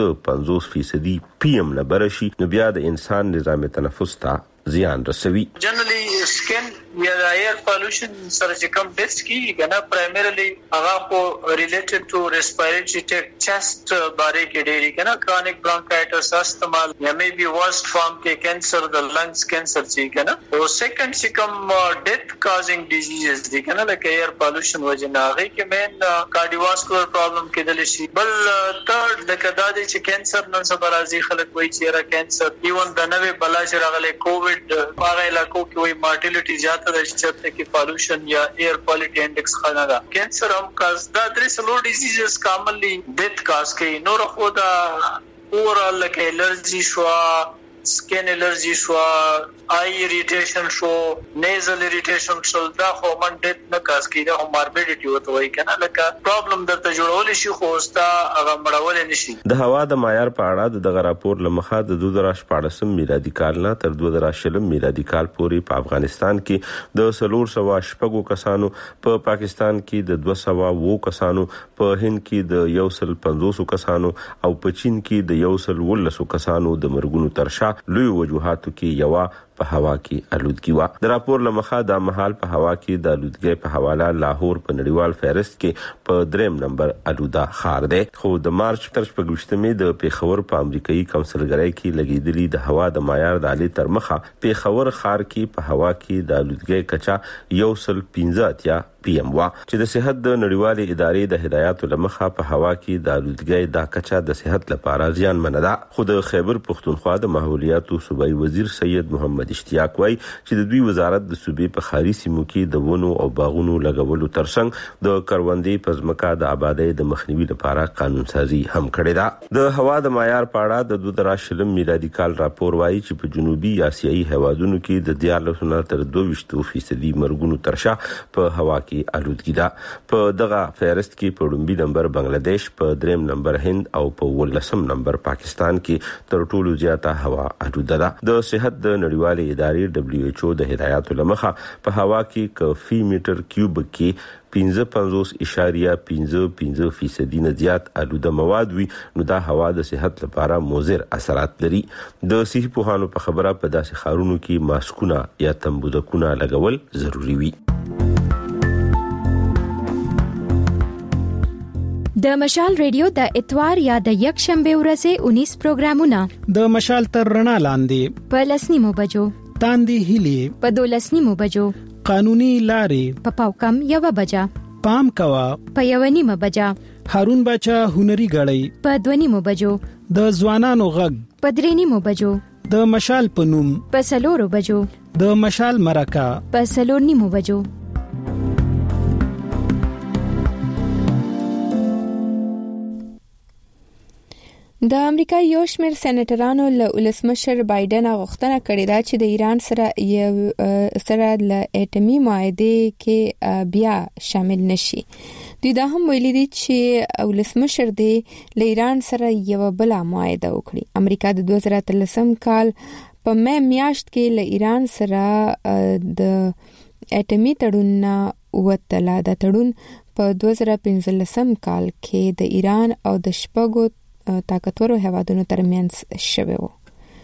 50% PM نه برشي نو بیا د انسان نظام تنفس ته زیان رسوي. جنرally skin یا ایر پالوشن سره چې کوم ډیس کیږي کنه پرایمریلی هغه خو ریلیټډ ټو ریسپیریټری ټریکټ چست باره کې ډیری کنه کرونیک برونکایټس استمال یا می بي ورست فارم کې کینسر د لنګز کینسر چې کنه او سیکنډ چې کوم ډیث کازینګ ډیزیزز دي کنه لکه ایر پالوشن وجنه هغه کې مین کارډیوواسکولر پرابلم کېدل شي. بل تھرد د کدا دي چې کینسر نن سبا راځي خلک وایي چې را کینسر ایون د نوې بلا چې راغلي کووډ هغه علاقو کې وایي مارټیلیټي زیات د شته کې پالوشن یا ایر کوالټي انډیکس خانه ده. کینسر هم کاز دا درې سلو ډیزیزز کامنلی ډیث کاز کوي. نور خو دا اورال لکه الرجی شو سکین الرجی شو آی ایریټیشن شو نیزل ایریټیشن شو دا خو من ډیث نه کاز کوي. دا ماربیډیټي وته وای کنه لکه پرابلم درته جوړول شي خو استا هغه مړول نشي. د هوا د معیار په اړه دغه راپور لمخه د 2014 میلادي کال نه تر 2020 میلادي کال پورې په افغانستان کې د 300 کسانو، په پاکستان کې د 200 کسانو، په هند کې د 150 کسانو او په چین کې د 110 کسانو د مرګونو ترشا لوی وجوهاتو کې یو په هوا کې الودګي و. د راپور لمخه د محل په هوا کې د الودګي په حواله لاهور په نړیوال فهرست کې په 3 نمبر الودا ښار دی. خو د مارچ 28 د پیښور په امریکایي کونسلګرۍ کې لګیدلي د هوا د معیار د عالی تر مخه پیښور ښار کې په هوا کې د الودګي کچا 115 PM وا چې د صحت د نړیوالې ادارې د هدایاتو لمخه په هوا کې د الودګي د کچا د صحت لپاره زیان منده. خو د خیبر پختونخوا د ماحولیاتو صوبایي وزیر سید محمد اشتیاق وای چې د دوی وزارت د صوبې په خاري سیمو کې د ونو او باغونو لګولو ترڅنګ د کروندې پزمکا د آبادی د مخنیوي لپاره قانون سازي هم کړې ده. د هوا د معیار په اړه د 2020 میلادي کال راپور وایي چې په جنوبي آسیایي هیوادونو کې د 14 تر 22% مرګونو ترشا په هوا الودګي ده. په دغه فهرست کې په لومبي نمبر بنگلاديش، په 3 نمبر هند او په 18 نمبر پاکستان کې تر ټولو زیاته هوا الوده ده. د صحت د نړیوالې ادارې WHO د هدایاتو لمخه په هوا کې کفي میټر کیوب کې 55.55% نه زیات الوده مواد وي، نو دا هوا د صحت لپاره مضر اثرات لري. د صحي پوهانو په خبره په داسې ښارونو کې ماسکونه یا تنبوذکونه لګول ضروری وي. د مشال ریډیو د اتوار یا د یک شنبه ورځې 19 پروګرامونه د مشال تر رڼا لاندې په 10 بجو، تاندې هلي په 12 بجو، قانوني لارې په پاوکم 1 بجا، پام کوا په 1 بجا، هارون بچا هنري غړی په 2 بجو، د ځوانانو غږ په 3 بجو، د مشال پنوم په 4 بجو، د مشال مرکه په 4 بجو. د امریکا یو شمېر سېنیټرانو له ولسمشر بایدن غوښتنه کړې ده چې د ایران سره له اټومي معاهده کې بیا شامل نشي. دوی دا هم ویلي دي چې ولسمشر دی له ایران سره یو بل معاهده وکړي. امریکا د 2013 کال په مې میاشت کې له ایران سره د اټومي تړون وتله. د تړون په 2015 کال کې د ایران او د شپږو طاقتورو هیوادونو ترمنځ شوی و.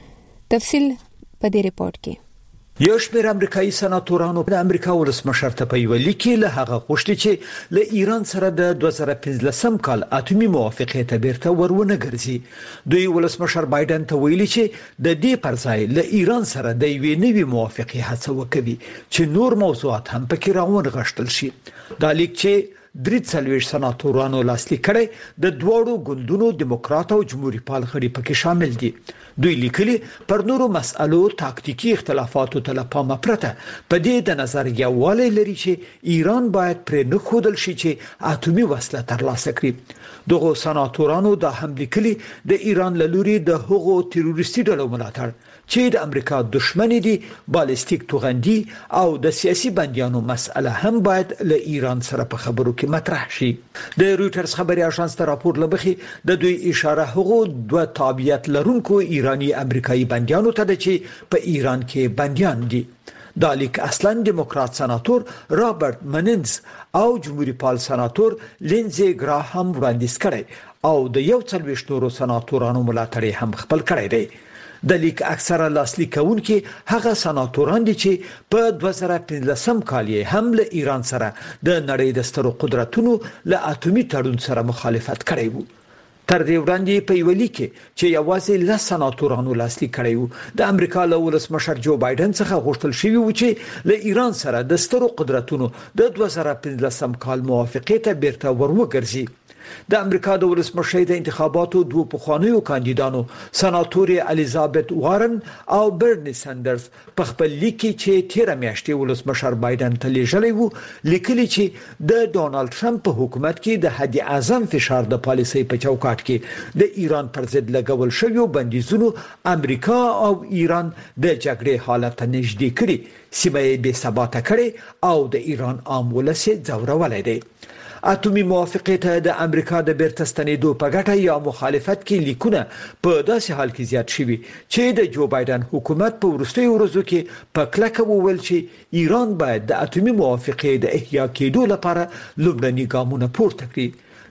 تفصیل په دې ریپورت کې. یو شمېر امریکایي سناتورانو د امریکا ولسمشر ته په یو لیک کې له هغه غوښتي چې له ایران سره د 2015 کال اټومي موافقه ته بیرته ورونه ګرځي. دوی ولسمشر بایدن ته ویلي چې د دې پر ځای له ایران سره د یوې نوې موافقه هڅه وکړي چې نور موضوعات هم پکې راونغښتل شي. دا لیک چې 43 سناتورانو لاسلیک کړي د دوړو ګوندونو دیموکرات او جمهوریت پال غړي پکې شامل دي. دوی لیکلي پر نورو مسألو تاکتیکی اختلافاتو ته پامه پرته په دې د نظر یووالی لري چې ایران باید پر نه خودل شي چې اټومي وسله ترلاسه کړي. دغه سناتورانو د هم لیکلي د ایران لوري د هغو تروریستي ډلو ملاتړ چې د امریکا دښمنۍ دي، بالستیک توغندي او د سیاسي بنديانو مسأله هم باید له ایران سره په خبرو کې مطرح شي. د رويټرز خبري اژانس ته راپور لبخي د دوی اشاره هغو دوه تابعیت لرونکو ایرانی امریکایي بنديانو ته ده چې په ایران کې بنديان دي. دا لیک اصلا دیموکرات سناتور رابرټ مننز او جمهوریت پال سناتور لینزي ګراهام وړاندیز کړي او د یو څلويشت نورو سناتورانو ملاتړ هم خپل کړی دی. د لیک اکثره لاسلیک کوونکي هغه سناتوران دي چې په 2015 کال یې هم له ایران سره د نړۍ د سترو قدرتونو له اټومي تړون سره مخالفت کړی وو. تر دې وړاندې په یو لیک چې یوازې ل سناتورانو لاسلیک کړی وو د امریکا له ولسمشر جو بایدن څخه غوښتل شوی و چې له ایران سره د سترو قدرتونو د 2015 کال موافقه ته بیرته وروګرځي. د امریکا د ولسمشر د انتخاباتو دوه پخوانیو کاندیدانو سناتور الیزابت وارن او برنی سندرز په خپل لیک چې 13 میاشتې ولسمشر بایدن ته لیږلی وو لیکلي چې د ډونالد ټرمپ په حکومت کې د هدي اعظم فشار د پالیسۍ په چوکاټ کې د ایران پر ضد لګول شوی بندیزونو امریکا او ایران د جګړې حالت ته نږدې کړي، سیمه یې بې ثباته کړي او د ایران عام ولس ځورولای دی. اټومي موافقه ته د امریکا د بیرته ستنېدو په ګټه یا مخالفت کې لیکونه په داسې حال کې زیات شوي چې د جو بایدن حکومت په وروستیو ورځو کې په کلکه وویل چې ایران باید د اټومي موافقه د احیا کېدو لپاره لومړني ګامونه پورته کړي.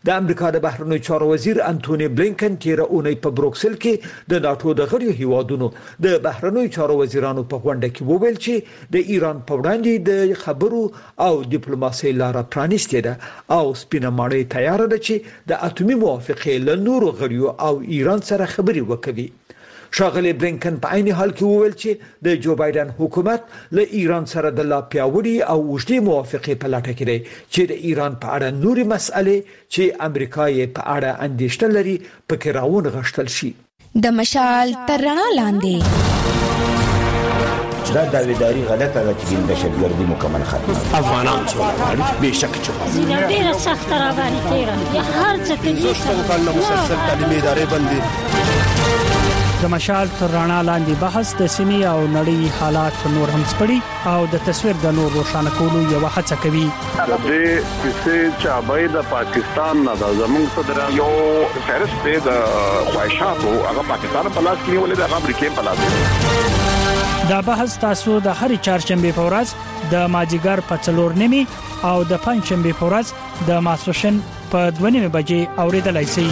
د امریکا د بهرنیو چارو وزیر انټونی بلینکن تیر اونۍ په بروکسل کې د ناتو د غړو هیوادونو د بهرنیو چارو وزیرانو په غونډه کې وویل چې د ایران په وړاندې د خبرو او ډیپلوماسۍ لار پرانیستې ده او سپینه ماڼۍ تیار ده چې د اټومي موافقې له نورو غړیو او ایران سره خبري وکړي. شاغلی بلینکن په عین حال کې وویل چې د جو بایدن حکومت له ایران سره د لا پیاوړي او اوږدې موافقې په لټه کې دی چې د ایران په اړه نوري مسئلې چې امریکا یې په اړه اندېښنه لري پکې راونغښتل شي. د مشال تر رڼا لاندې دا داویداری غلطه ده چې د دهشتګردي مکمل ختم افغانان چې به شک چې ډیره سخت را باندې تیرا هر څه کې څه کال مسلسل تعلیمي ادارې بندي. د مشال تر رڼا لاندې بحث د سیمې او نړۍ حالات نور هم سپړي او د تصویر د نور روښانه کولو یو هڅه کوي. د دې چې چابای د پاکستان نه د زمونږ صدر یو فهرست د خواهشاتو هغه پاکستان په لاس کې نیولې د امریکا په لاس. دا بحث تاسو د هر چهارشنبه په ورځ د ماجیګر په 4:30 او د پنځشنبه په ورځ د ماسوشن په 2:30 بجې اوریدلای شئ.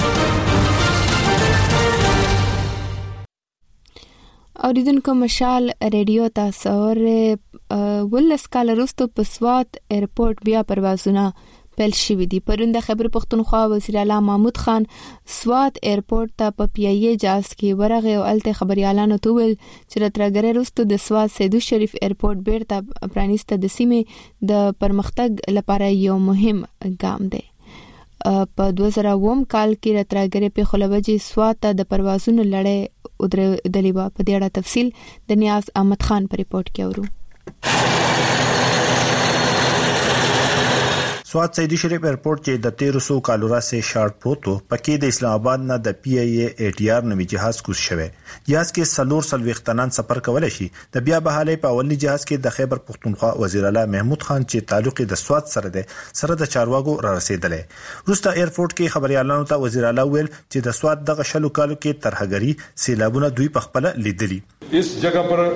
اوریدونکو مشال ریډیو تاسو ولس کال وروسته په سوات ایرپورټ بیا پروازونه پیل شوې دي. پرون د خیبر پختونخوا وزیر اعلی محمود خان سوات ایرپورټ ته په پی ای جاز کې ورغه او الته خبريالانو ته ویل چې راترګره وروسته د سوات سیدو شریف ایرپورټ بیرته پرانیسته د سیمې د پرمختګ لپاره یو مهم ګام دی. په 2009 کال کې راترګره په خلوجي سوات ته د پروازونو لړۍ ودرېدلې و. په دې اړه تفصیل د نیاز احمد خان په ریپورت کې اورو. سوات سیدی شریف ایرپورټ چې د 1300 کالو راځي شارټ پروتو پکې د اسلام آباد نه د پی ای ای ټی آر نومي جهاز کوز شوی. جهاز کې سلور سلوختنان سفر کولای شي. د بیا بحالي په اولنی جهاز کې د خیبر پختونخوا وزیر اعلی محمود خان چې تعلق د سوات سره د چارواګو را رسیدلې. روستا ایرپورټ کې خبريالانو ته وزیر اعلی ویل چې د سوات دغه شلو کالو کې ترهګری سیلابونه دوی په خپل لیدلي. اس جگہ پر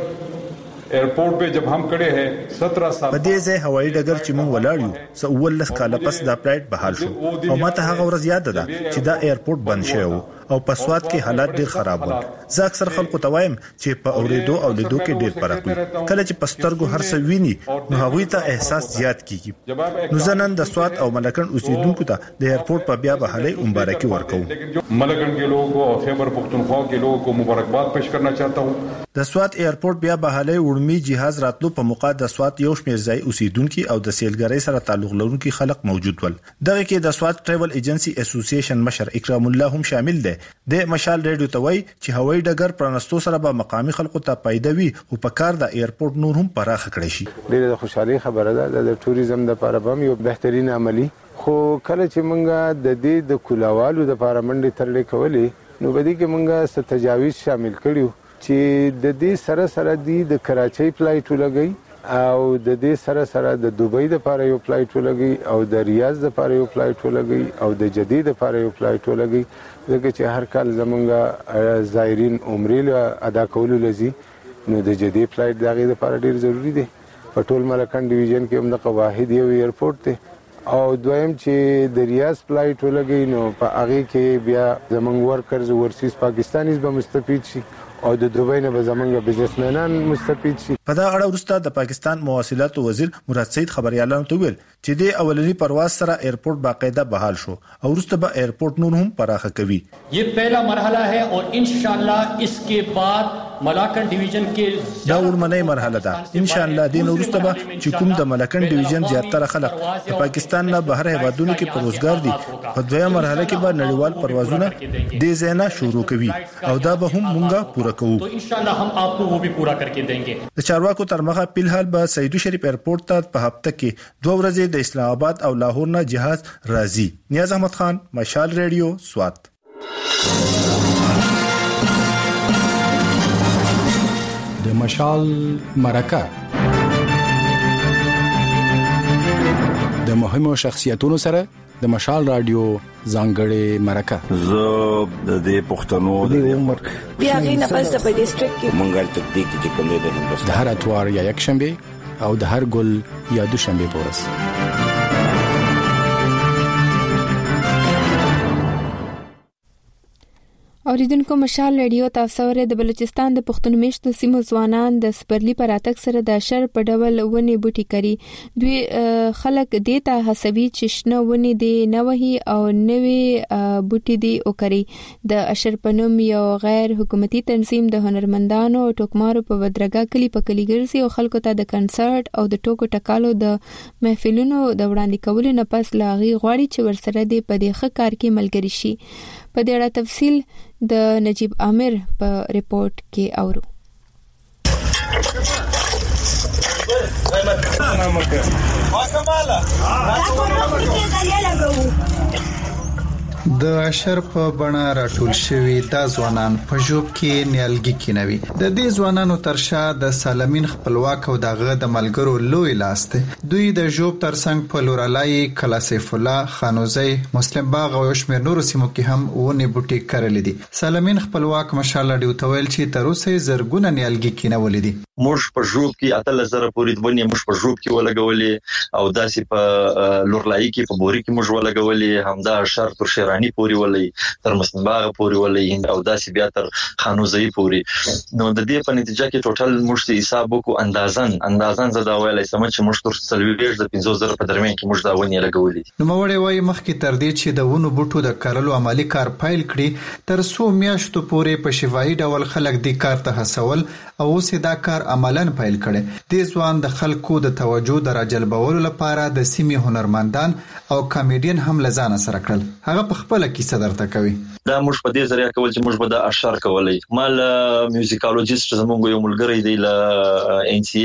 ایرپورٹ पे जब हम खड़े हैं 17 साल په دې ځای هوایي ډګر چې مونږ ولاړ یو سو ولس کاله پس دا فلایټ بحال شو او ماته هغه ورځ یاد ده چې دا ایرپورټ بند شوی او په سوات کې حالات ډیر خراب ول. زه اکثر خلکو ته وایم چې په اوریدو او لیدو کې ډیر فرق وي. کله چې پسترګو هر څه ویني نو هغه ته احساس زیات کیږي. نو زنن د سوات او ملکن اوسیدونکو ته د ایرپورټ په بیا بحالي مبارکي ورکوم. ملکن کے لوگوں کو اور خیبر پختونخوا کے لوگوں کو مبارکباد پیش کرنا چاہتا ہوں. د سوات ایرپورټ بیا بحالي وړمي جهاز راتلو په موقع د سوات یو شمېر ځای اوسیدونکو او د سیلګرۍ سره تعلق لرونکو خلک موجود ول. دغه کې د سوات ټریول ایجنسی اسوسییشن مشر اکرام الله هم شامل دی. د مشال ریډیو ته وایي چې هوایي ډګر پرانستو سره به مقامي خلکو ته پیدا وي او په کار د ایرپورټ نور هم پراخ کړی شي. ډېر خوشحالي خبره ده د ټوریزم لپاره به یو بهترین عملی خو کله چې مونږه د دې د کولاوالو د لپاره منډي ترلې کولې نو بدی کې مونږه ست تجاویز شامل کړیو چې د دې سره د کراچۍ فلایټ ولګي او د دې سره د دوبۍ د لپاره یو فلایټ ولګي او د ریاض د لپاره یو فلایټ ولګي او د جدید د لپاره یو فلایټ ولګي ځکه چې هر کال زمونږ زایرین عمرې ادا کولو لذي نو د جدید فلایټ دغه لپاره ډیر ضروری دی. په ټول ملکن ډیویژن کې هم د واحد یو ایرپورټ دی او دویم چې د ریاض فلایټ ولګي نو په هغه کې بیا زمونږ ورکرز ورسیز پاکستانیز به مستفید شي او د دوبۍ نه به زمونږ بزنسمنان مستفید شي. په دا اړه وروسته د پاکستان مواصلات وزیر مراد سعید خبريالانو ته ویل چې د اولنی پرواز سره ایرپورټ باقاعده بحال شو او وروسته به ایرپورټ نور هم پراخه کوي. یہ پہلا مرحلہ ہے اور انشاءاللہ اس کے بعد ملاکن ډیویژن کې دا ورمنۍ مرحله ده. ان شاء الله د وروسته به چې کوم د ملاکن ډیویژن زیاتره خلک د پاکستان نه بهر هیوادونو کې پروزګار دي په دویمه مرحله کې به نړیوال پروازونه د زینا شروع کوي او دا به هم مونږه پوره کوو. تو ان شاء الله हम आपको वो भी पूरा करके देंगे. د چارواکو تر مخه په حال به سیدو شریف ایرپورټ ته په هفته کې 2 ورځې د اسلام آباد او لاهور نه جهاز راځي. نیاز احمد خان مشال ریډیو سوات. د مشال مرکه د مهمو شخصیتونو سره د مشال رادیو ځانګړې مرکه زه د دې پښتنو د عمر بیا غي نه پس په ډیسټریکټ کې منګل تکتیک چې کوم د هندوستان د هر اتوار یا یک شنبه او د هر ګل یا دوشنبه پورس اوریدونکو مشال رادیو تاسو ور د بلوچستان د پښتون میشتو سیمو ځوانان د سپرلی پر اتک سره د اشر په ډول ونی بوټي کوي. دوی خلک دیتا حسابي چشنه ونی دی نوهي او نوې بوټي دی او کوي. د اشر پنوم یو غیر حکومتي تنظیم د هنرمندانو او ټوکمارو په بدرګه کلی په کلی ګرځي او خلکو ته د کنسرت او د ټوکو ټکالو د محفلونو د وړاندې کولو نه پس لاغي غواړي چې ورسره دی په دې ښه کار کې ملګری شي. په دې اړه تفصیل د نجیب عامر په ریپورت کې اورو. د اشر په بڼه راټول شوی د ځوانان په جوب کې نیالګي کینوي. د دې ځوانانو ترشا د سالمین خپلواک او دغه د ملګرو لوی لاسته. دوی د جوب ترڅنګ په لورالای کلا سیف الله خانوزی مسلم باغ او شمیر نور سیمو کې هم ونی بوټي کړل دي. سالمین خپلواک مشال ډیو تویل چې تر اوسه زرګونه نیالګي کینول دي. موږ په جوب کې اتل زره پورې ونی موږ په جوب کې ولګولې او داسې په لورلای کې په بوري کې موږ ولګولې. همدا شرط تر شیرانی پوری ولې تر مسلم باغ پوری ولې او داسې بیا تر خانوزی پوری. نو د دې په نتیجه کې ټوټل موږ حساب وکړو اندازن زدا ویلای سم چې موږ تر 30 د 15000 په درمیان کې موږ دا ونی لګولې. نو موړې وای مخکې تر دې چې د ونو بوټو د کارلو عملی کار پایل کړي تر 100 میاشتو پورې په شفاهي ډول خلک دې کار ته هڅول او اوس دا کار عملاً پایل کړي. دې ځوان د خلکو د توجه د راجلبولو لپاره د سیمې هنرمندان او کامیډین هم لزان سره کړل. هغه په خپل کیسه درته کوي. دا موږ په دې ذریعہ کول چې موږ به د اشعار کولای. مال میوزیکالوجیست زموږ یو ملګری دی ل ان سی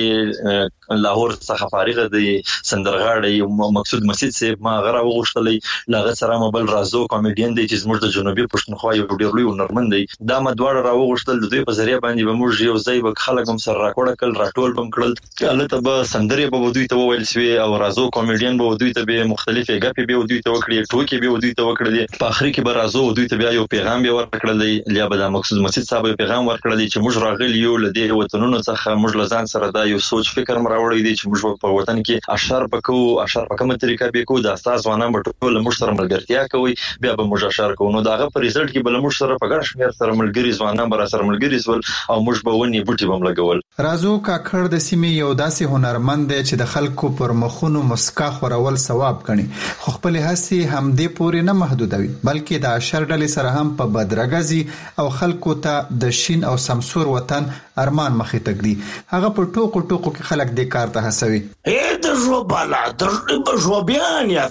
ای لاهور څخه فارغ دی سندرغاړی مقصود مسجد سه ما غره وغوښتلې لاغه سره مبل رازو کامیډین دی چې زموږ د جنوبي پښتونخوا یو ډیر لوی هنرمند دی. دا مدواړه راوغښتل د دوی په ذریعہ باندې به موږ یو ځای به خلک هم سره راکوړل کل راټول بم کړل. کله به سندري به دوی ته وویل سوی او رازو کامیډین به دوی ته به مختلفه غپې به دوی ته وکړي ټوکی به دوی ته وکړي. په اخر کې به رازو دوی ته بیا یو پیغام به ورکړل دی یا به د مقصود مسجد صاحب پیغام ورکړل چې موږ راغلی یو لدی وطنونو څخه موږ لزان سره دا یو سوچ فکر مراوړی دی چې موږ په وطن کې اشعار په کومه طریقه به کو د اساس ځوانان په ټول موږ سره ملګرتیا کوي بیا به موږ اشعار کوو. نو داغه په ریزلټ کې بل موږ سره په ګډ شمیر سره ملګری ځوانان بر سره ملګری سول او موږ به ونی بوټي بم لګول. رازو کاکړ د سیمې یو داسې هنرمند دی چې د خلکو پر مخونو مسکا خورول ثواب ګڼي خو خپل هڅې هم دې پورې نه محدودوي بلکې د اشر ډلې سره هم په بدرګزي او خلکو ته د شین او سمسور وطن ارمان مخې تک دی. هغه په ټوکو کې خلک دې کار ته هڅوي. د ژوبالا د ژوبیان یا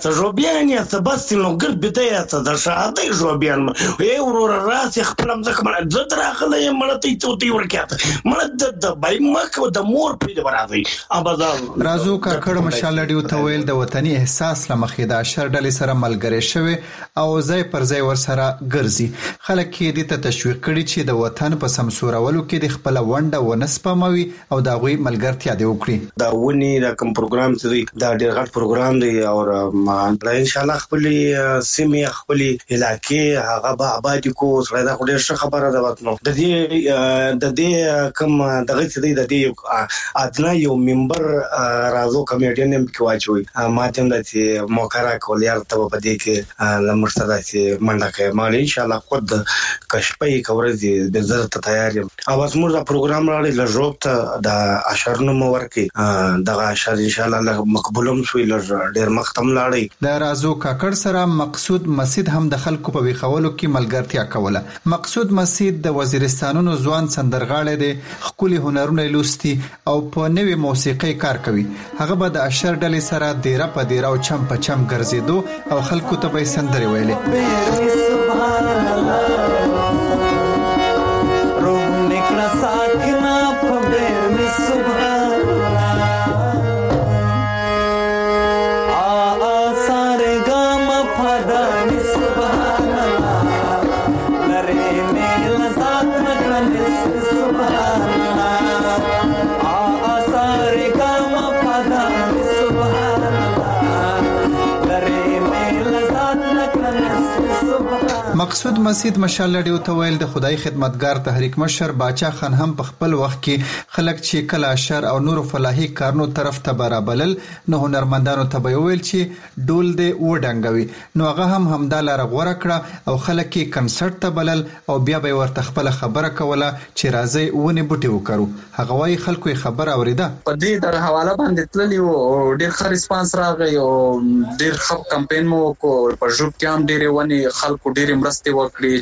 ته بس نو ګر بدايه د شاده ژوبیان ورور راس خپلم ځکه د دراغله مړتې توتی ورکاته مړ د بای مکه د مور په برابرۍ ابزار. رازو کاکړ مشال ډیو تویل د وطني احساس لمخې د اشر ډلې سره ملګری شوی او ځای پر ځای ور سره ګرځي. خلک کې دې ته تشویق کړي چې د وطن په سمسورولو کې د خپل ونده ونسپموي او دا غوي ملګرتیا دی وکړي. دا ونی دا کوم پروګرام چې دا ډېر غټ پروګرام دی او ان شاء الله خپل سیمه خپل علاقې هغه به آباد کو سره دا ډېر ښه خبره ده. وته د دې کوم دغه چې د دې ادنا یو ممبر رازو کمیډین هم کې واچوي ماته د چې موکرا کول یار ته په دې کې لمرسره چې منډه کوي مال ان شاء الله خود کشپي کورځي د زړه ته تیار یم. او زموږ دا پروګرام راړي لژوب د اشرنو مورکي دغه اشر ان شاء الله مقبولم شوی ډېر مختم لاړي. د رازو کاکړ سره مقصود مسجد هم د خلکو په ویخولو کې ملګرتیا کوله. مقصود مسجد د وزیرستانونو ځوان سندرغاړي دی خپل هنرونه لوستي او په نوې موسیقي کار کوي. هغه به د اشر ډلې سره ډیره په ډیره او چم په چم ګرځیدو او خلکو ته به سندري ویلې. سبحان الله روح نکلا ساکنا پبیر میں سبحان اللہ سارے گام پھدان سبحان اللہ لرے میں لذات مگن سبحان اللہ سارے گام پھدان سبحان اللہ لرے میں لذات مگن سبحان. مقصود مسجد مشال رادیو ته ویل د خدای خدمتګار تحریک مشر باچا خان هم په خپل وخت کې خلک چې کله اشر او نور فلاحي کارونو طرف ته برابرل نو هنرمندانو ته ویل چې ډول دې وډنګوي نو هغه هم همدالر غوړه کړه او خلک کې کنسرت ته بلل او بیا به ورته خپل خبره کوله چې راځي ونه بوټي وکړو هغه وايي خلکو خبر اوریده په دې د حواله باندې تللی او ډیر ښه ریسپانس راغی او ډیر ښه کمپاین مو کو په ژوب کې هم ډیر ونی خلکو ډیر مرسته وکړي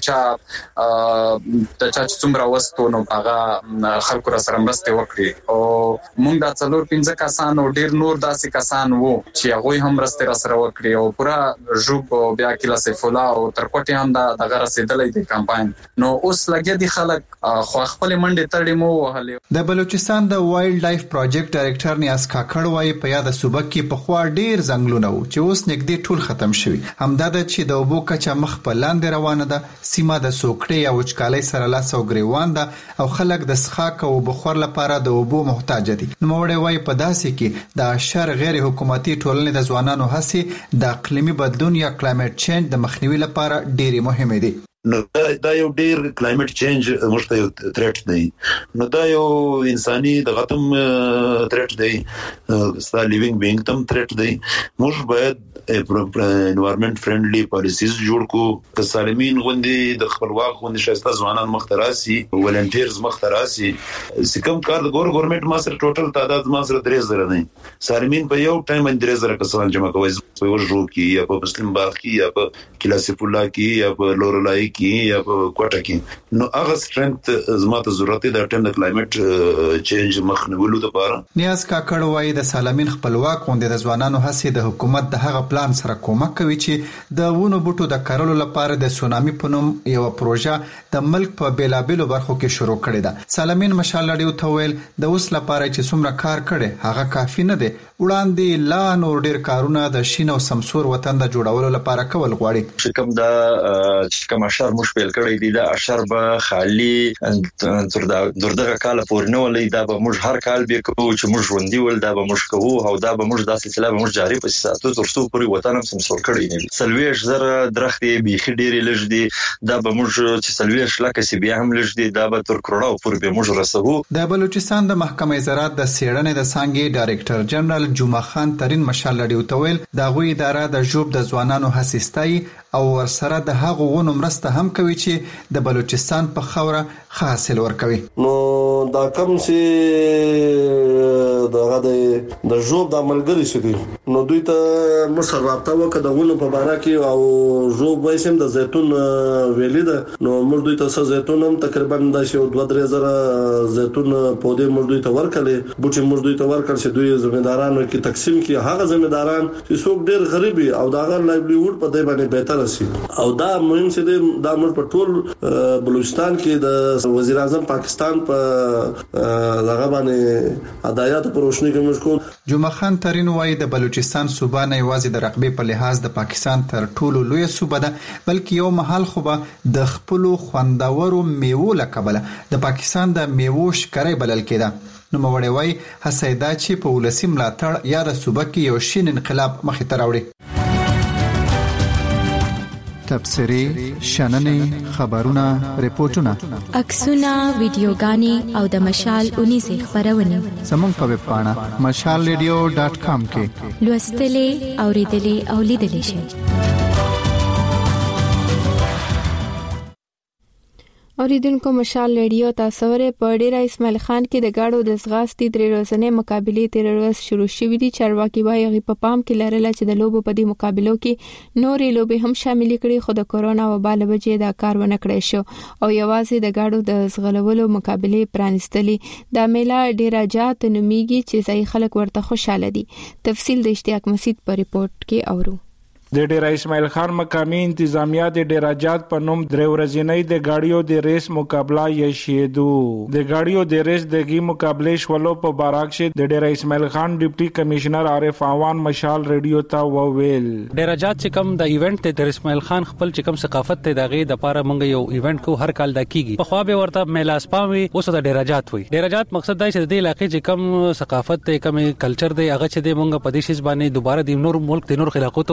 چې د چا څومره وستو نو هغه خلکو را سره مرسته وکړي او موږ د څلور 15 کسان او ډیر نور داسې کسان وو چې هغه هم مرسته را سره وکړي او پورا ژوب بیا کله سیف الله او ترکوټي هم د رسیدلې د کمپاین نو اوس لګي دي خلک خو خپل منډه تړي مو وهلې د بلوچستان د وایلډ لایف پروجیکټ ډایریکټر نیاز کاکړ وايي په یاد صوبه کې په خوا ډیر ځنګلونه وو چې اوس نږدې ټول ختم شوي همدا د چې د اوبو کچا مخ په لاندې روانه ده سیمه د سوکړې او وچکالۍ سره لاس او ګریوان ده او خلک د څښاک او بخور لپاره د اوبو محتاج دي نو موږ وايي په داسې کې د شر غیر حکومتي ټولنې د ځوانانو هڅې د اقلیمي بدلون یا کلایمټ چینج د مخنیوي لپاره ډېری مهمه دي نو دا یو ډیر کلایمټ چینج مشته یو تھریټ دی نو دا یو انساني د غتم تھریټ دی ستا لیوینګ بینګ تم تھریټ دی موږ باید انوایرنمنت فرندلی پالیسیز جوړ کو که سالمین غوندي د خپلواک غوندي شایسته ځوانان مختراسي ولنټیرز مختراسي سکم کار د ګورنمنت ما سره ټوټل تعداد ما سره 3000 نه سالمین په یو ټایم 3000 کسان جمع کوي په ورجو کې یا په مسلم باغ کې یا په کلاسیف الله کې یا په لورلای کې یا په کوټه کې نو هغه سترنث زماته ضرورت دی د ټیم د کلایمټ چینج مخنیولو لپاره نیاز کاکړ وايي د سالمین خپلواک غوندي د ځوانانو هڅې د حکومت د هغه پلان سره کومک کوي چې د ونو بوټو د کارولو لپاره د سونامي په نوم یو پروژه د ملک په بیلابېلو برخو کې شروع کړې ده سالمین مشال رادیو ته ویل د اوس لپاره چې څومره کار کړي هغه کافي نه دی وړاندې لا نور ډیر کارونه د شین او سمسور وطن د جوړولو لپاره کول غواړي چې کوم د کوم اشر مشپل کړی دی د اشر به خالی تر دغه کال پورې نه ولې دا به موږ هر کال به کوو چې موږ ژوندۍ ول دا به موږ کوو او دا به موږ د سلسله به موږ جاری پاتې ساتو تر څو پورې وطن هم سمسور کړی نه سلويش زره درختې بيخي ډېری لږ دي دا به موږ چې سلويش لکه سی بیا هم لږ دي دا به تر کروڑاو پورې به موږ رسوو د بلوچستان د محکمې زراعت د سیړنې د څنګه ډایریکټر جنرال جمعه خان ترين مشال لري تویل دا غوي اداره د جوب د ځوانانو هسستای او ورسره د هغو غونو مرسته هم کوي چې د بلوچستان په خوره حاصل ورکوي نو دا کوم چې دغه د جوب د عملګری شدي نو دوی ته مسر رابطه وکړه د غونو په باره کې او جوب وایسم د زيتون ویلي ده نو موږ دوی ته زيتون هم تقریبا د شو 2-3 زره زيتون په دې موږ دوی ته ورکړي بوټي موږ دوی ته ورکړل چې دوی ځمېدارانو کې تقسیم کړي هغه ځمېداران چې څوک ډېر غریبي او دغه لایولیوډ په دې باندې بهتر او دا مهم چې دا موږ په ټول بلوچستان کې د وزیر اعظم پاکستان په دغه باندې هدایت پر روشنی کې موږ کوم جمعه خان ترين وايي د بلوچستان صوبه نه یوازې د رقبې په لحاظ د پاکستان تر ټولو لوی صوبه ده بلکې یو محل خو به د خپل خوندورو میوو لکبله د پاکستان د میوو شکرې بلل کېده نو موړی وايي حسیدا چې په ولسی ملاتړ یا د صوبه کې یو شین انقلاب مخې ته راوړي تبصری شننې خبرونه ریپورتونه عکسونه ویډیوګانې او د مشال 19 خبرونه زموږ په ویب پاڼه mashalradio.com کې لوستلې اوریدلې او لیدلې شئ اوریدونکو مشال ریډیو تاسو ورې په ډیره اسماعیل خان کې د گاډو د ځغاستې 3 ورځې مقابله 13 ورځ شروع شوې دي چارواکي وايي په پام کې لرله چې د لوبو په دې مقابلو کې نورې لوبې هم شامل کړي خو د کورونا وبا له وجې دا کار ونه کړی شو او یوازې د گاډو د ځغلولو مقابله پرانستلې د میلا ډیره جات نومیږي چې ځای خلک ورته خوشاله دي تفصیل د اشتیاق مسید په ریپورت کې اورو د ډیره اسماعیل خان مقامی انتظامیه د ډیراجات په نوم درې ورځې د گاډیو د ریس مقابله یې شیدو د گاډیو د ریس دغه مقابله شولو په باراک شه د ډیره اسماعیل خان ډیپټي کمشنر عارف اعوان مشال ریډیو ته وویل ډیراجات چې کوم د ایونت ته د اسماعیل خان خپل چې کوم ثقافت ته دغه د پاره مونږ یو ایونت کو هر کال د کیږي په خو به ورته میلاس پاوي اوس د ډیراجات وي ډیراجات مقصد دا چې د علاقې چې کوم ثقافت ته کوم کلچر دی هغه چې د مونږ په دې شیز باندې دوباره د نور ملک د نور خلاقو ته مخاوي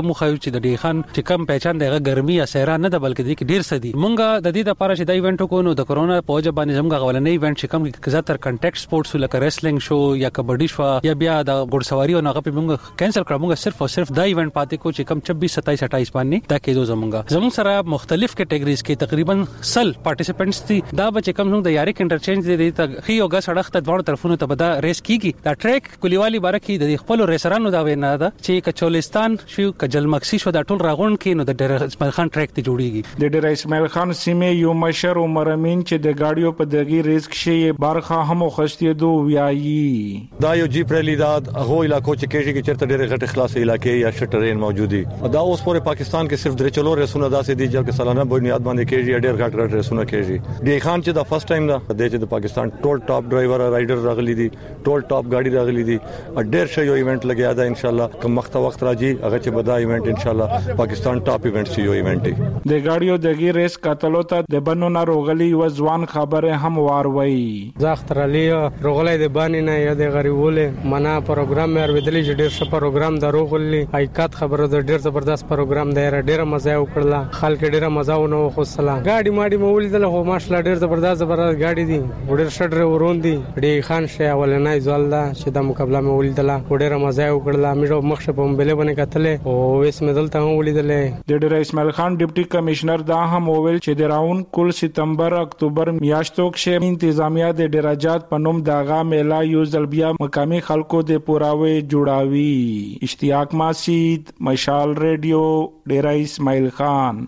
چې د ډی خان چې کم پہچان دغه ګرمي یا سیرا نه د بلکې د ډیر سدي مونږه د دې لپاره چې د ایونت کو نو د کورونا په وجه باندې زموږ غولنې ایونت چې کم زیاتره کنټیکټ سپورتس لکه ریسلینګ شو یا کبډي شو یا بیا د ګوډسواری او هغه په مونږ کینسل کړو. مونږ صرف او صرف د ایونت پاتې کو چې کم 26 27 28 باندې دا کېدو زموږ سره مختلف کټګوریز کې تقریبا 100 پارټیسپینټس دي. دا به کم زموږ د یاري انټرچینج دي ته خي او غا سړک ته دوه طرفونو ته بدا ریس کیږي. دا ټریک کلیوالي بارکی د خپل ریسرانو دا وینا ده چې کچولستان شو کجل مکسی شو دا ټول راغون کې نو د ډیر اسماعیل خان ټریک ته جوړیږي. د ډیر اسماعیل خان سیمه یو مشر عمر امین چې د گاډیو په دغه ریس کې برخه هم خوستېدو ویایي. دا یو جیپ ریلی دا هغه علاقو چې کېږي چې چرته ډېر غټ خلاص علاقې یا شټرین موجودي. دا اوس پورې پاکستان کې صرف درې چلو ریسونه داسې دي چې سالانه بنیاد باندې کېږي ډېر غټ ریسونه کېږي. ډی خان چې دا فرست ټایم دا د چې د پاکستان ټول ټاپ ډرایور رائډر راغلي دي ټول ټاپ گاډي راغلي دي ډېر ښه یو ایونت لګیا دا ان شاء الله کوم وخت راځي هغه چې بدا ایونت ان شاء الله پاکستان ټاپ ایونت سی یو ایونت دی. د گاډیو دغه ریس کاتلو ته د بنو نه روغلي و ځوان خبره هم واروي. زاختر علی روغلي د باندې نه یا د غریبوله منا پروګرام مې اوریدلی چې ډېر ښه پروګرام دا روغلي حقیقت خبره د ډېر زبردست پروګرام دی ډېر مزه وکړه خلک ډېر مزه ونه خو سلام گاډي ماډي مولیدل خو ماشاءالله ډېر زبردست گاډي دي ډېر شډر ورون دي ډی خان شه ولنای زولدا چې د مقابله مې ولیدله ډېر مزه وکړه مې مخ په مبله باندې کتلې او وس مې دلته هم ولیدلې. د ډیر اسماعیل خان ډیپټي کمشنر دا هم وویل چې د راون کل ستمبر اکتوبر میاشتو کې انتظامیه د ډیراجات په نوم داغه میلا یو ځل بیا مقامی خلکو د پوراوي جوړاوي. اشتیاق ماسید مشال ریډیو ډیر اسماعیل خان.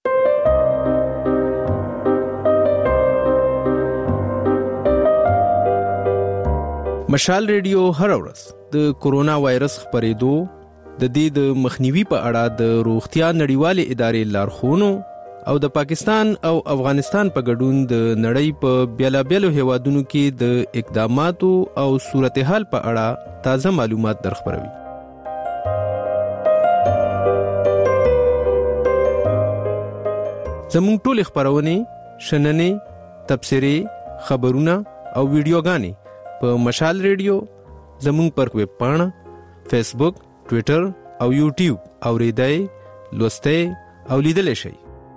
مشال ریډیو هر ورځ د کورونا وایرس خپرېدو د دې د مخنیوي په اړه د روغتیا نړیوالې ادارې لارښوونو او د پاکستان او افغانستان په ګډون د نړۍ په بیلابیلو هیوادونو کې د اقداماتو او صورتحال په اړه تازه معلومات درخبروي. زموږ ټول خبرونه شننې تبصرې خبرونه او ویډیوګانې په مشال ریډیو زموږ پر ویب پاڼه فیسبوک ټوئیټر او یوټیوب اوریدای لوستای او لیدل شي.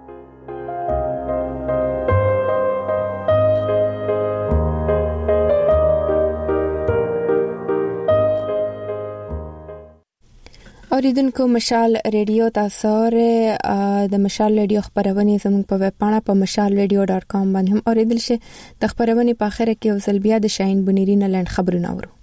اوریدونکو مشال ریډیو تاسو د مشال ریډیو خبرونه زموږ په ویب پاڼه په mashalradio.com باندې هم اوریدل شي. د خبرونه په اخر کې یو ځل بیا د شاهین بنيري نه لاند خبرونه اورو.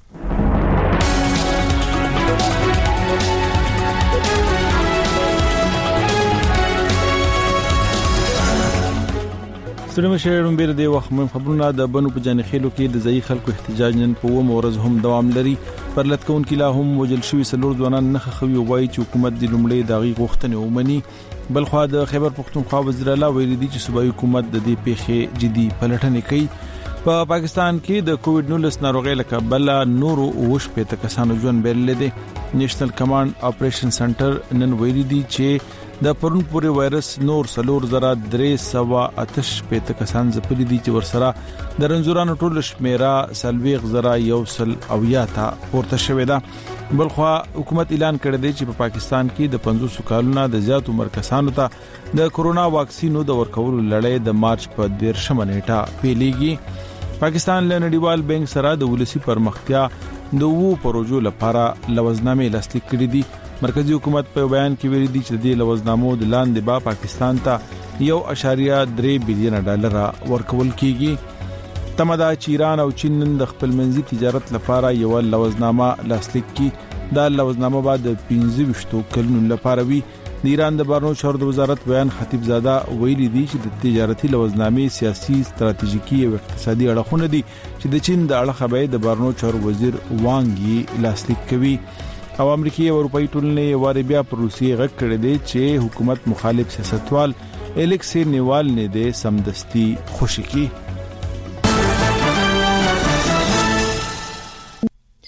ستړي شهرونو بیر دی وخت مهم خبرونه د بنو په جانخېلو کې د ځای خلکو احتجاج نن په ورځ هم دوام لري. پر لټکون کې لا هم وجل شوی سلور ځوانان نه خوي وایي چې حکومت د لومړی دغه غوښتنې ومني. بلخو د خیبر پختونخوا وزیر اعلی ویلي دي چې صوبایي حکومت د دې پیښې جدي پلټنې کوي. په پاکستان کې د کووډ 19 ناروغۍ له کبله نورو اوش په تکسانو ژوند بیرل دي. نېشنل کمانډ اپریشن سنټر نن ویلي دي چې د پرون پورې وایرس نور سلور زرا 308 په کسان زپلي دي چې ورسره د رنځورانو ټول شمیره سلويغ زرا یوسل او یاته پورته شوې ده. بلخو حکومت اعلان کړی دی چې په پاکستان کې د 500 کالونو د زیات عمر کسانو ته د کورونا واکسینو د ورکولو لړۍ د مارچ په 13 نیټه پیلېږي. پاکستان له نړیوال بانک سره د ولسی پرمختیا د وو پروژو لپاره لوزنامې لاسلیک کړې دي. مرکزی حکومت په بیان کې ویلي دي چې د لوزنامو د لاندې با پاکستان ته 1.3 بلین ډالر ورکول کیږي. تمدا چیران او چین د خپل منځي تجارت لپاره یو لوزنامه لاسلیک کی. دا لوزنامه بعد 15 کلونو لپاره وی. د ایران د بهرنیو چارو وزارت بیان خطیب زاده ویلي دي چې د تجارتي لوزنامې سیاسي ستراتیژیکي او اقتصادي اړخونه دي چې د چین د اړخه به د بهرنیو چارو وزیر وانګ لاسلیک کوي. او امریکای او اروپאי ټولنې واره بیا پر روسیې غږ کړی دی چې حکومت مخالف سیاستوال الیکسی نیوالنی د سمدستي خوشی کی.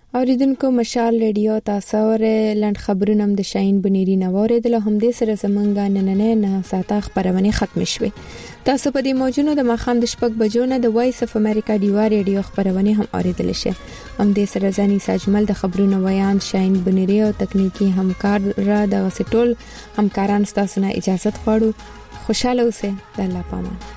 اوریدونکو مشال ریډیو تاسو ور لاند خبرونه د شاین بنيري نوورې د هم دې سره زمونږه نننه ساته خبرونه ختم شوه. تاسو په دې موجونو د مخام د شپږ بجو نه د وایس اف امریکا دیوا ریډیو خبرونه هم اوریدل شي. هم دې سره ځاني ساجمل د خبرونو ویان شاین بنيري او تکنیکی همکار را د غسټول همکاران تاسو نه اجازه غواړو. خوشاله اوسئ. د الله پامان.